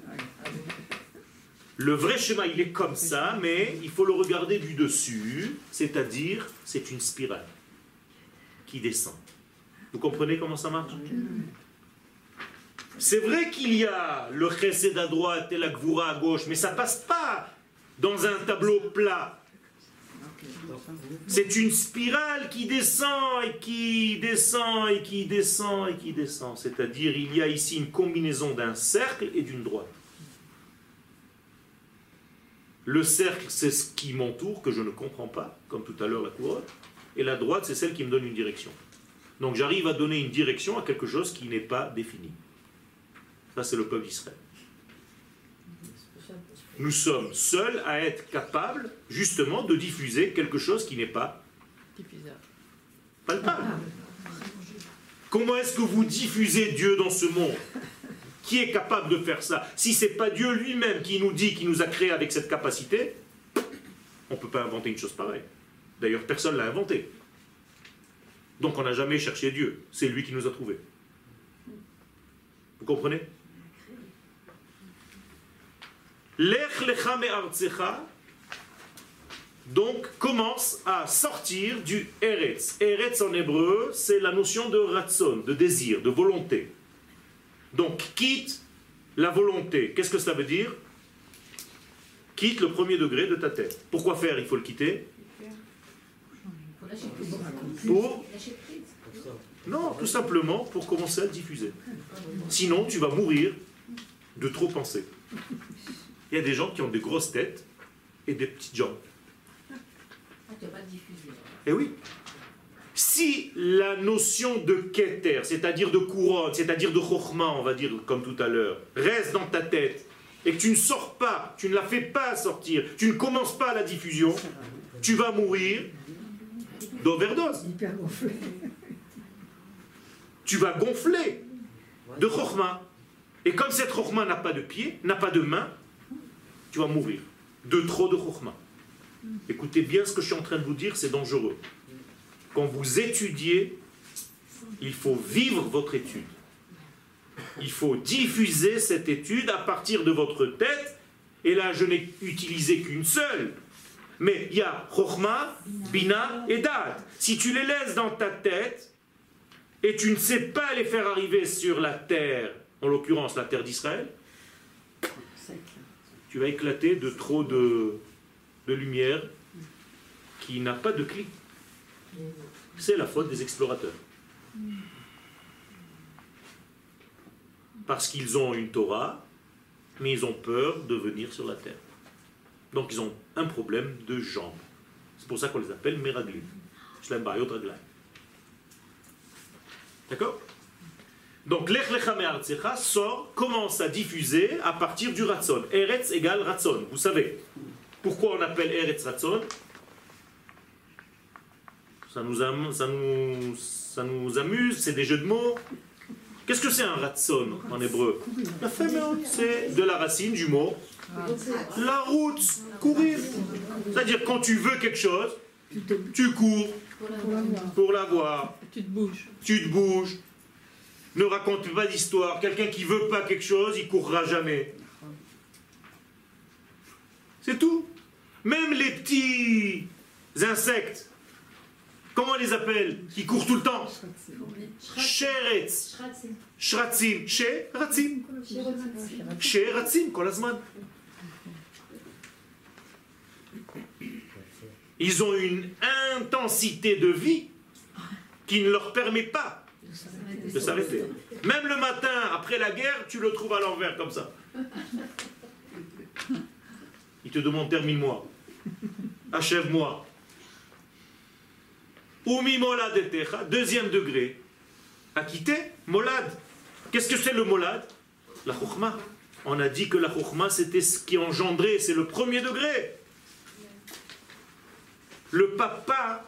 Le vrai schéma, il est comme ça, mais il faut le regarder du dessus, c'est-à-dire, c'est une spirale qui descend. Vous comprenez comment ça marche? C'est vrai qu'il y a le chesed à droite et la gvura à gauche, mais ça ne passe pas dans un tableau plat. C'est une spirale qui descend et qui descend et qui descend et qui descend. C'est-à-dire, il y a ici une combinaison d'un cercle et d'une droite. Le cercle, c'est ce qui m'entoure, que je ne comprends pas, comme tout à l'heure la couronne, et la droite, c'est celle qui me donne une direction. Donc j'arrive à donner une direction à quelque chose qui n'est pas défini. Ça, c'est le peuple d'Israël. Nous sommes seuls à être capables, justement, de diffuser quelque chose qui n'est pas palpable. Comment est-ce que vous diffusez Dieu dans ce monde? Qui est capable de faire ça? Si ce n'est pas Dieu lui-même qui nous dit, qui nous a créés avec cette capacité, on ne peut pas inventer une chose pareille. D'ailleurs, personne ne l'a inventé. Donc on n'a jamais cherché Dieu. C'est lui qui nous a trouvés. Vous comprenez? Lech lecha me'artzecha donc commence à sortir du Eretz. Eretz en hébreu, c'est la notion de ratzon, de désir, de volonté. Donc quitte la volonté. Qu'est-ce que ça veut dire? Quitte le premier degré de ta tête. Pourquoi faire? Il faut le quitter. Pour? Non, tout simplement pour commencer à le diffuser. Sinon, tu vas mourir de trop penser. Il y a des gens qui ont des grosses têtes et des petites jambes. Eh oui. Si la notion de keter, c'est-à-dire de couronne, c'est-à-dire de chokhma, on va dire comme tout à l'heure, reste dans ta tête et que tu ne sors pas, tu ne la fais pas sortir, tu ne commences pas la diffusion, tu vas mourir d'overdose. Hyper gonflé. Tu vas gonfler de chokhma. Et comme cette chokhma n'a pas de pied, n'a pas de main, tu vas mourir de trop de chokhma. Écoutez bien ce que je suis en train de vous dire, c'est dangereux. Quand vous étudiez, il faut vivre votre étude. Il faut diffuser cette étude à partir de votre tête. Et là, je n'ai utilisé qu'une seule. Mais il y a chokhma, bina et da'at. Si tu les laisses dans ta tête et tu ne sais pas les faire arriver sur la terre, en l'occurrence la terre d'Israël, tu vas éclater de trop de, de lumière qui n'a pas de clé. C'est la faute des explorateurs. Parce qu'ils ont une Torah, mais ils ont peur de venir sur la terre. Donc ils ont un problème de jambes. C'est pour ça qu'on les appelle Meraglim. Shlem Bayot Raglaim. D'accord? Donc Lech Lecha Me'artzecha sort, commence à diffuser à partir du Ratzon. Eretz égale Ratzon. Vous savez pourquoi on appelle Eretz Ratzon? Ça nous, am- ça, nous, ça nous amuse, c'est des jeux de mots. Qu'est-ce que c'est un Ratzon en hébreu? La femme, c'est de la racine du mot la route, courir. C'est-à-dire quand tu veux quelque chose, tu cours pour l'avoir. Tu te bouges. Tu te bouges. Ne raconte pas d'histoire. Quelqu'un qui veut pas quelque chose, il courra jamais. C'est tout. Même les petits insectes, comment on les appelle? Qui courent tout le temps. Sheretz. Shratzim. Sheratzim. Sheratzim, kol hazman. Ils ont une intensité de vie qui ne leur permet pas de s'arrêter. Même le matin, après la guerre, tu le trouves à l'envers, comme ça. Il te demande, termine-moi. Achève-moi. Umi molad etecha, deuxième degré. Acquitté, molad. Qu'est-ce que c'est le molad? La chokhma. On a dit que la chokhma, c'était ce qui engendrait, c'est le premier degré. Le papa,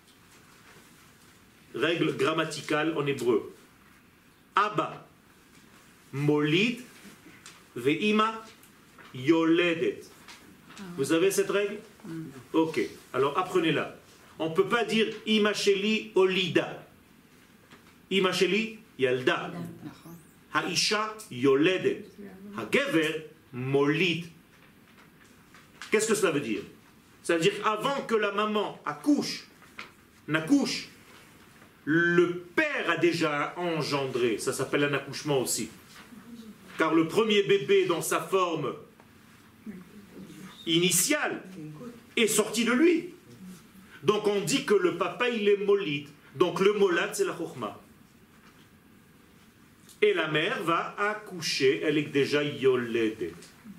règle grammaticale en hébreu. Abba, molid, ve'ima, yoledet. Vous avez cette règle? Ok, alors apprenez-la. On ne peut pas dire ima sheli olida. Ima sheli yalda. Haisha yoledet. Hagever molid. Qu'est-ce que cela veut dire? Ça veut dire qu'avant que la maman accouche, n'accouche, le père a déjà engendré. Ça s'appelle un accouchement aussi. Car le premier bébé dans sa forme initiale est sorti de lui. Donc on dit que le papa il est molid. Donc le molad c'est la chokhma. Et la mère va accoucher, elle est déjà yoledet.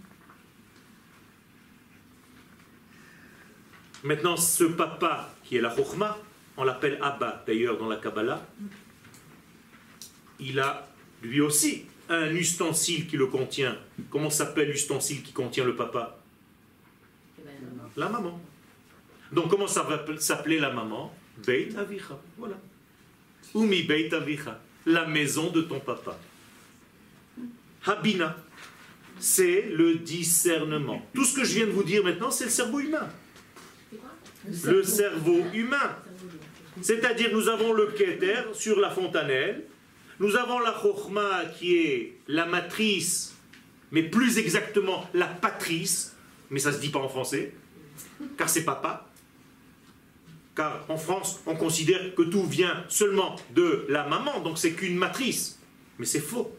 Maintenant, ce papa qui est la chokhma, on l'appelle Abba d'ailleurs dans la Kabbalah, il a lui aussi un ustensile qui le contient. Comment s'appelle l'ustensile qui contient le papa? La maman. Donc comment ça va s'appeler la maman? Beit Avicha. Voilà. Umi Beit Avicha. La maison de ton papa. Habina. C'est le discernement. Tout ce que je viens de vous dire maintenant, c'est le cerveau humain. Le cerveau humain. C'est-à-dire, nous avons le Keter sur la fontanelle, nous avons la Chokhma qui est la matrice, mais plus exactement la patrice, mais ça ne se dit pas en français, car c'est papa. Car en France, on considère que tout vient seulement de la maman, donc c'est qu'une matrice. Mais c'est faux.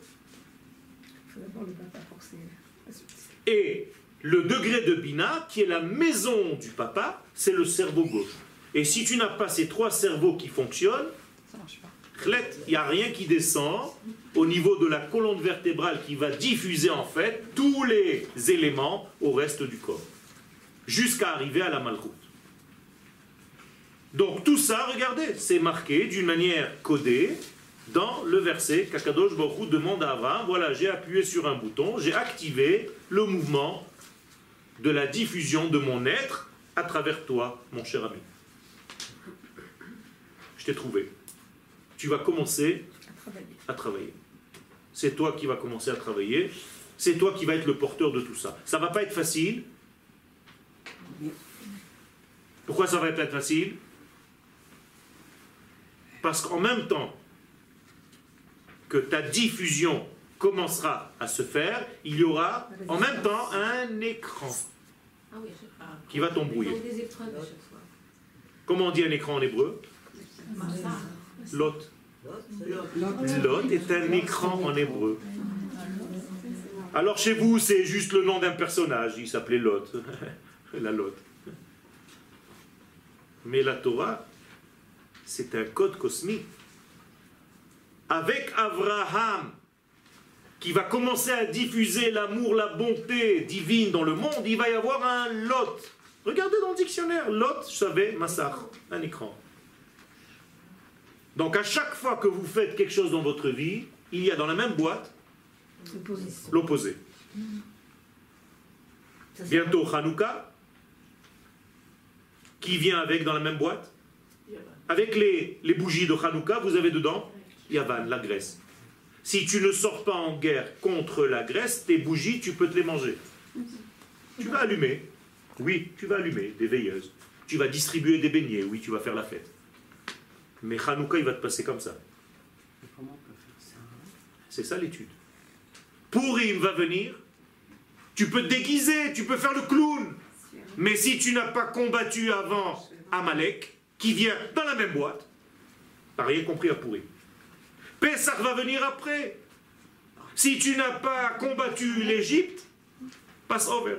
Et le degré de Bina, qui est la maison du papa, c'est le cerveau gauche. Et si tu n'as pas ces trois cerveaux qui fonctionnent, il n'y a rien qui descend au niveau de la colonne vertébrale qui va diffuser en fait tous les éléments au reste du corps, jusqu'à arriver à la malchoute. Donc tout ça, regardez, c'est marqué d'une manière codée dans le verset qu'Akadosh Baruch Hu demande à Abraham, voilà, j'ai appuyé sur un bouton, j'ai activé le mouvement de la diffusion de mon être à travers toi, mon cher ami. Je t'ai trouvé. Tu vas commencer À travailler. à travailler. C'est toi qui vas commencer à travailler. C'est toi qui vas être le porteur de tout ça. Ça ne va pas être facile. Pourquoi ça va pas être facile? Parce qu'en même temps que ta diffusion commencera à se faire, il y aura en même temps un écran Ah oui, je parle. qui va t'embrouiller. Donc des épreuves à chaque fois. Comment on dit un écran en hébreu? Lot. Lot est un écran en hébreu. Alors chez vous, c'est juste le nom d'un personnage. Il s'appelait Lot. La Lot. Mais la Torah, c'est un code cosmique. Avec Abraham, qui va commencer à diffuser l'amour, la bonté divine dans le monde, il va y avoir un Lot. Regardez dans le dictionnaire. Lot, je savais, Massach, un écran. Donc à chaque fois que vous faites quelque chose dans votre vie, il y a dans la même boîte l'opposé. Bientôt Hanouka, qui vient avec dans la même boîte. Avec les, les bougies de Hanouka, vous avez dedans Yavan, la Grèce. Si tu ne sors pas en guerre contre la Grèce, tes bougies, tu peux te les manger. Tu vas allumer, oui, tu vas allumer des veilleuses. Tu vas distribuer des beignets, oui, tu vas faire la fête. Mais Hanouka, il va te passer comme ça. C'est ça l'étude. Pourim va venir, tu peux te déguiser, tu peux faire le clown. Mais si tu n'as pas combattu avant Amalek, qui vient dans la même boîte, t'as rien compris à Pourim. Pessah va venir après. Si tu n'as pas combattu l'Égypte, passe over.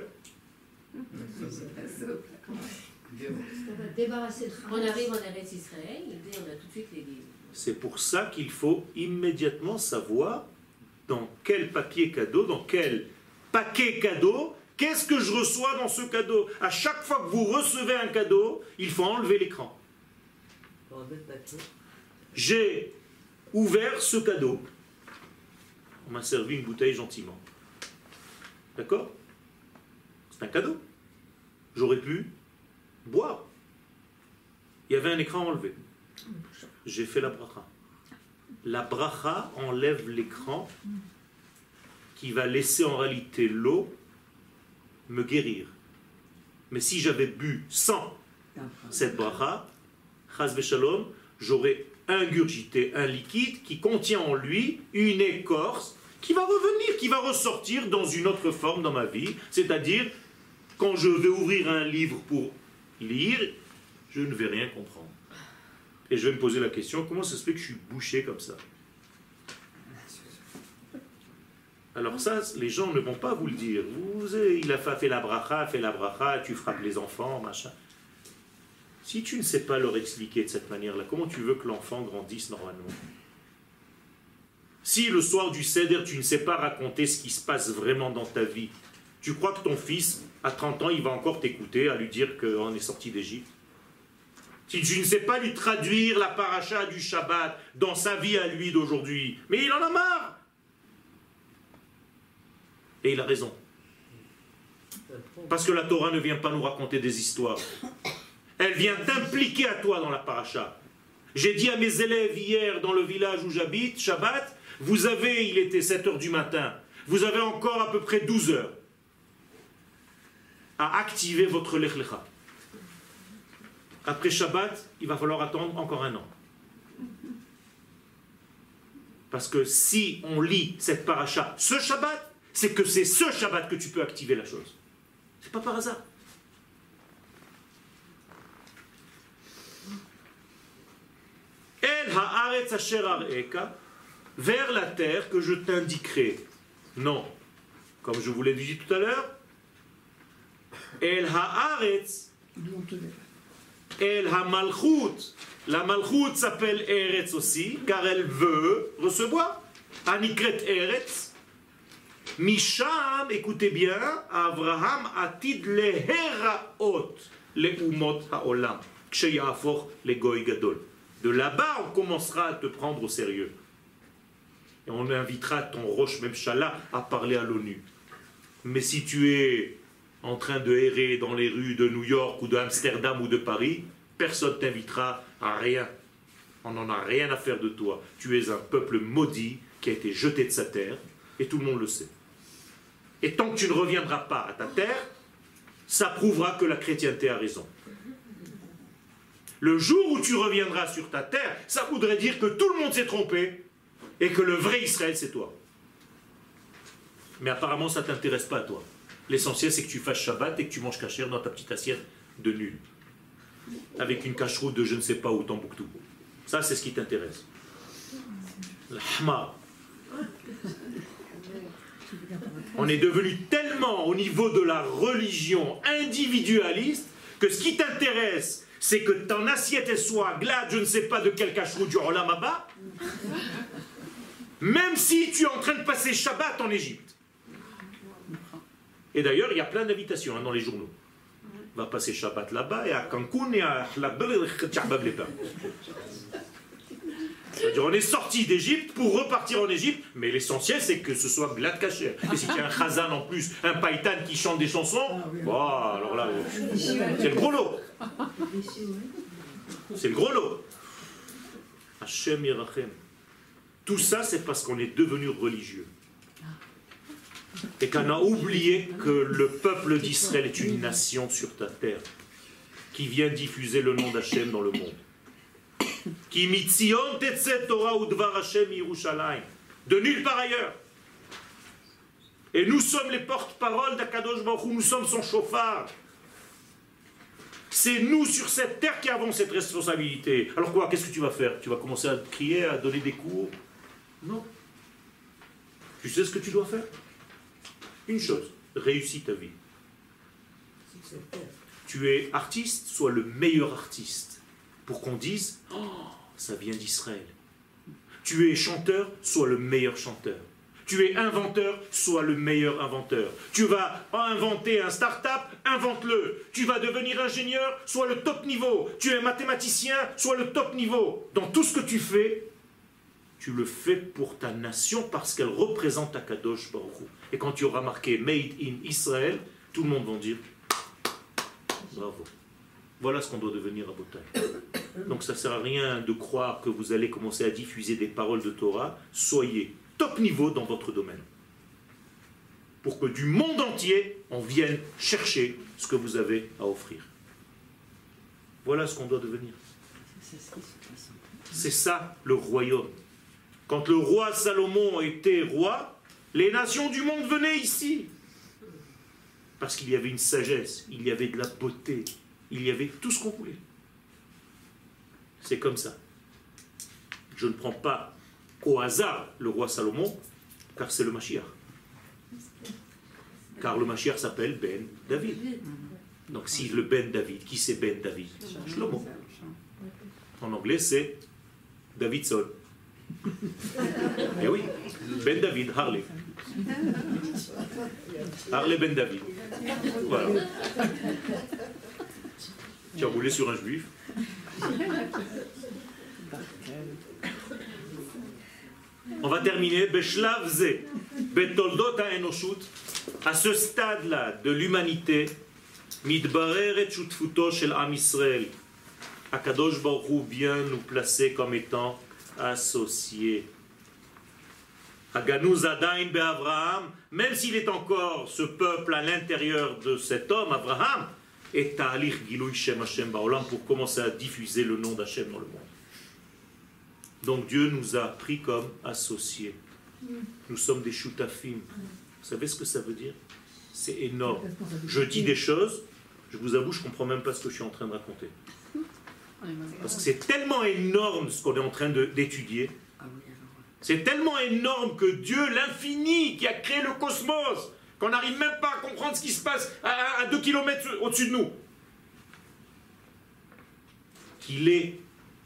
On arrive en Eretz Israël, on a tout de suite l'église. C'est pour ça qu'il faut immédiatement savoir dans quel papier cadeau, dans quel paquet cadeau, qu'est-ce que je reçois dans ce cadeau. À chaque fois que vous recevez un cadeau, il faut enlever l'écran. J'ai ouvert ce cadeau. On m'a servi une bouteille gentiment. D'accord? C'est un cadeau. J'aurais pu boire. Il y avait un écran enlevé. J'ai fait la bracha. La bracha enlève l'écran qui va laisser en réalité l'eau me guérir. Mais si j'avais bu sans cette bracha, chas v'shalom, j'aurais ingurgité un liquide qui contient en lui une écorce qui va revenir, qui va ressortir dans une autre forme dans ma vie. C'est-à-dire, quand je vais ouvrir un livre pour lire, je ne vais rien comprendre. Et je vais me poser la question, comment ça se fait que je suis bouché comme ça? Alors ça, les gens ne vont pas vous le dire. Vous, il a fait la bracha, fait la bracha, tu frappes les enfants, machin. Si tu ne sais pas leur expliquer de cette manière-là, comment tu veux que l'enfant grandisse normalement? Si le soir du Seder, tu ne sais pas raconter ce qui se passe vraiment dans ta vie, tu crois que ton fils, à trente ans, il va encore t'écouter à lui dire qu'on est sorti d'Égypte? Si tu ne sais pas lui traduire la paracha du Shabbat dans sa vie à lui d'aujourd'hui, mais il en a marre. Et il a raison. Parce que la Torah ne vient pas nous raconter des histoires. Elle vient t'impliquer à toi dans la paracha. J'ai dit à mes élèves hier dans le village où j'habite, Shabbat, vous avez, il était sept heures du matin, vous avez encore à peu près douze heures à activer votre Lech Lecha. Après Shabbat, il va falloir attendre encore un an. Parce que si on lit cette paracha ce Shabbat, c'est que c'est ce Shabbat que tu peux activer la chose. C'est pas par hasard. El haaretz asher ar'eka, vers la terre que je t'indiquerai. Non, comme je vous l'ai dit tout à l'heure, El haaretz, El hamalchut. La malchut s'appelle Eretz aussi, car elle veut recevoir. Anikret Eretz. Misham, écoutez bien, Abraham atid leheraot leumot haolam, ksheyafor le goy gadol. De là-bas, on commencera à te prendre au sérieux. Et on invitera ton Rosh Memshala à parler à l'ONU. Mais si tu es en train de errer dans les rues de New York ou d'Amsterdam ou de Paris, personne ne t'invitera à rien. On n'en a rien à faire de toi. Tu es un peuple maudit qui a été jeté de sa terre, et tout le monde le sait. Et tant que tu ne reviendras pas à ta terre, ça prouvera que la chrétienté a raison. Le jour où tu reviendras sur ta terre, ça voudrait dire que tout le monde s'est trompé, et que le vrai Israël, c'est toi. Mais apparemment, ça ne t'intéresse pas à toi. L'essentiel, c'est que tu fasses Shabbat et que tu manges kasher dans ta petite assiette de nul. Avec une cacheroute de je ne sais pas où, Tombouctou. Ça, c'est ce qui t'intéresse. L'ahmar. On est devenu tellement au niveau de la religion individualiste que ce qui t'intéresse, c'est que ton assiette elle soit glade, je ne sais pas de quel cacheroute du Olam Haba, même si tu es en train de passer Shabbat en Égypte. Et d'ailleurs, il y a plein d'invitations hein, dans les journaux. On va passer Shabbat là-bas et à Cancun et à Tchabab-les-Pins. C'est-à-dire, on est sorti d'Égypte pour repartir en Égypte, mais l'essentiel c'est que ce soit glad kasher. Et si tu as un chazan en plus, un païtan qui chante des chansons, oh, alors là, c'est le gros lot. C'est le gros lot. Hashem Yerachem. Tout ça, c'est parce qu'on est devenu religieux. Et qu'on a oublié que le peuple d'Israël est une nation sur ta terre, qui vient diffuser le nom d'Hachem dans le monde. Qui mitzion tetzet Torah udvar Hashem Yerushalayim. De nulle part ailleurs. Et nous sommes les porte-paroles d'Akadosh Baruch Hu, nous sommes son chauffard. C'est nous sur cette terre qui avons cette responsabilité. Alors quoi, qu'est-ce que tu vas faire? Tu vas commencer à crier, à donner des cours? Non. Tu sais ce que tu dois faire? Une chose, réussis ta vie. Tu es artiste, sois le meilleur artiste. Pour qu'on dise, oh, ça vient d'Israël. Tu es chanteur, sois le meilleur chanteur. Tu es inventeur, sois le meilleur inventeur. Tu vas inventer un start-up, invente-le. Tu vas devenir ingénieur, sois le top niveau. Tu es mathématicien, sois le top niveau. Dans tout ce que tu fais, tu le fais pour ta nation parce qu'elle représente Akadosh Baruch Hu. Et quand tu auras marqué Made in Israel, tout le monde va dire bravo. Voilà ce qu'on doit devenir à Botaï. Donc ça ne sert à rien de croire que vous allez commencer à diffuser des paroles de Torah. Soyez top niveau dans votre domaine. Pour que du monde entier, on vienne chercher ce que vous avez à offrir. Voilà ce qu'on doit devenir. C'est ça le royaume. Quand le roi Salomon était roi, les nations du monde venaient ici. Parce qu'il y avait une sagesse, il y avait de la beauté, il y avait tout ce qu'on voulait. C'est comme ça. Je ne prends pas au hasard le roi Salomon, car c'est le Mashiach. Car le Mashiach s'appelle Ben David. Donc si le Ben David, qui c'est Ben David? Shlomo. En anglais c'est Davidson. Eh oui, Ben David, Harley. Harley Ben David. Voilà. Tu as roulé sur un juif. On va terminer. Beshlav ze, betoldot ha'enoshut. À ce stade-là de l'humanité, mitbareret shutfuto shel Am Israël. Akadosh Baruch Hu vient nous placer comme étant associés. Haganuz adain be'Avraham, même s'il est encore ce peuple à l'intérieur de cet homme, Abraham, et ta'alich gilouy shem Hashem ba'olam, pour commencer à diffuser le nom d'Hashem dans le monde. Donc Dieu nous a pris comme associés. Nous sommes des shutafim. Vous savez ce que ça veut dire? C'est énorme. Je dis des choses, je vous avoue, je ne comprends même pas ce que je suis en train de raconter. Parce que c'est tellement énorme ce qu'on est en train d'étudier. C'est tellement énorme que Dieu, l'infini, qui a créé le cosmos, qu'on n'arrive même pas à comprendre ce qui se passe à, à deux kilomètres au-dessus de nous, qu'il ait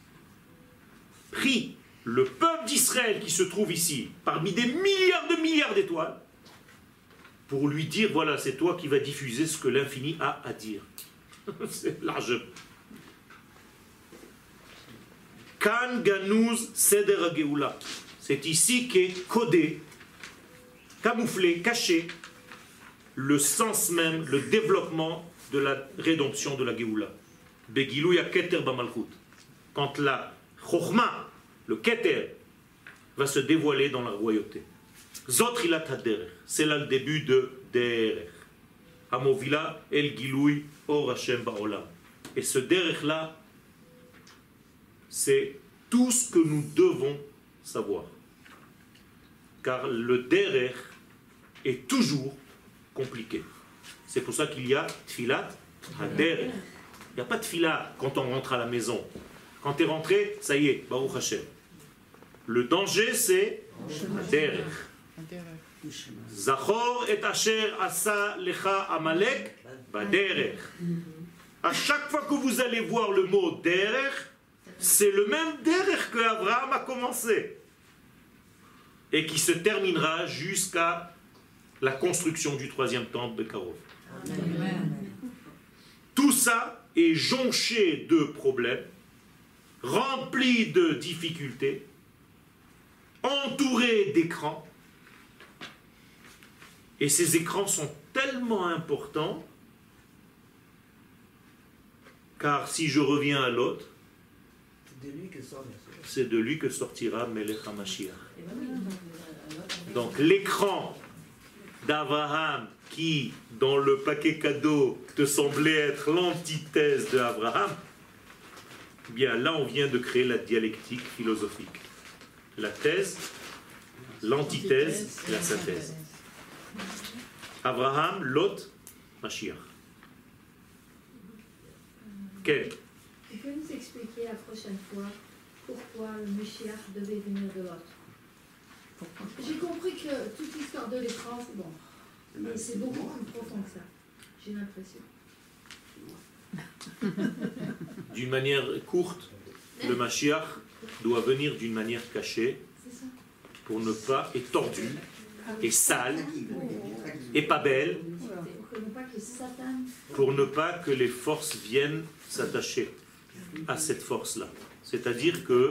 pris le peuple d'Israël qui se trouve ici, parmi des milliards de milliards d'étoiles, pour lui dire, voilà, c'est toi qui vas diffuser ce que l'infini a à dire. C'est large. Kan Ganuz Seder HaGeoula. C'est ici qu'est codé, camouflé, caché, le sens même, le développement de la rédemption de la Géoula. Begilou ya keter b'malchut. Quand la chokhma, le keter, va se dévoiler dans la royauté. Zotrilat haderech. C'est là le début de derech. Amovila el giloui or Hashem ba'olam. Et ce derech là, c'est tout ce que nous devons savoir. Car le derech est toujours compliqué. C'est pour ça qu'il y a tfilat haderech. Il n'y a pas de tfila quand on rentre à la maison. Quand tu es rentré, ça y est, Baruch Hashem. Le danger, c'est derech. Zachor et asher asa lecha amalek baderech. À chaque fois que vous allez voir le mot derech, c'est le même derech que Abraham a commencé et qui se terminera jusqu'à la construction du troisième temple de Karov. Tout ça est jonché de problèmes, rempli de difficultés, entouré d'écrans. Et ces écrans sont tellement importants, car si je reviens à l'autre, c'est de lui que sortira Melech HaMashiach. Donc l'écran d'Abraham qui, dans le paquet cadeau, te semblait être l'antithèse d'Abraham, eh bien là on vient de créer la dialectique philosophique. La thèse, l'antithèse et la synthèse. Abraham, Lot, Mashiach. Quel? Pouvez nous expliquer la prochaine fois pourquoi le Mashiach devait venir de l'autre? J'ai compris que toute l'histoire de l'écran, c'est bon. Mais c'est beaucoup plus profond que ça. J'ai l'impression. D'une manière courte, le Mashiach doit venir d'une manière cachée pour ne pas être tordu et sale et pas belle, pour ne pas que les forces viennent s'attacher à cette force-là. C'est-à-dire que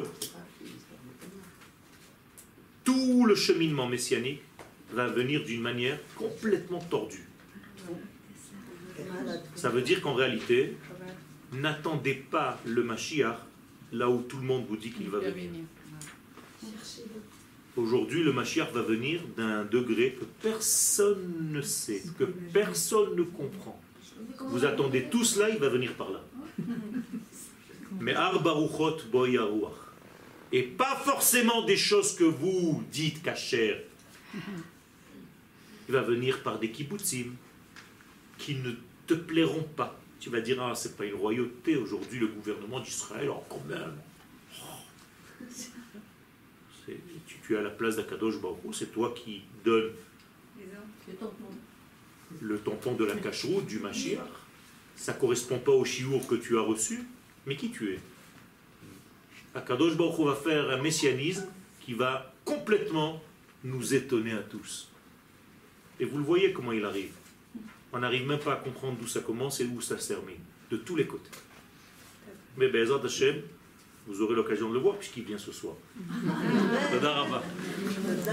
tout le cheminement messianique va venir d'une manière complètement tordue. Ça veut dire qu'en réalité, n'attendez pas le Mashiach là où tout le monde vous dit qu'il va venir. Aujourd'hui, le Mashiach va venir d'un degré que personne ne sait, que personne ne comprend. Vous attendez tout cela, il va venir par là. Mais Ar Baruchot Bo Yaruach. Et pas forcément des choses que vous dites kasher. Il va venir par des kibbutzim qui ne te plairont pas. Tu vas dire, ah, c'est pas une royauté aujourd'hui, le gouvernement d'Israël, oh, quand même. Oh. Tu, tu es à la place d'Akadosh Baruch Hu, c'est toi qui donnes le tampon de la cacheroute du Mashiach. Ça ne correspond pas au chiour que tu as reçu, mais qui tu es? Akadosh Baruch Hu va faire un messianisme qui va complètement nous étonner à tous. Et vous le voyez comment il arrive. On n'arrive même pas à comprendre d'où ça commence et où ça se termine. De tous les côtés. Mais Be'ezrat Hashem, vous aurez l'occasion de le voir puisqu'il vient ce soir. Toda Rabba.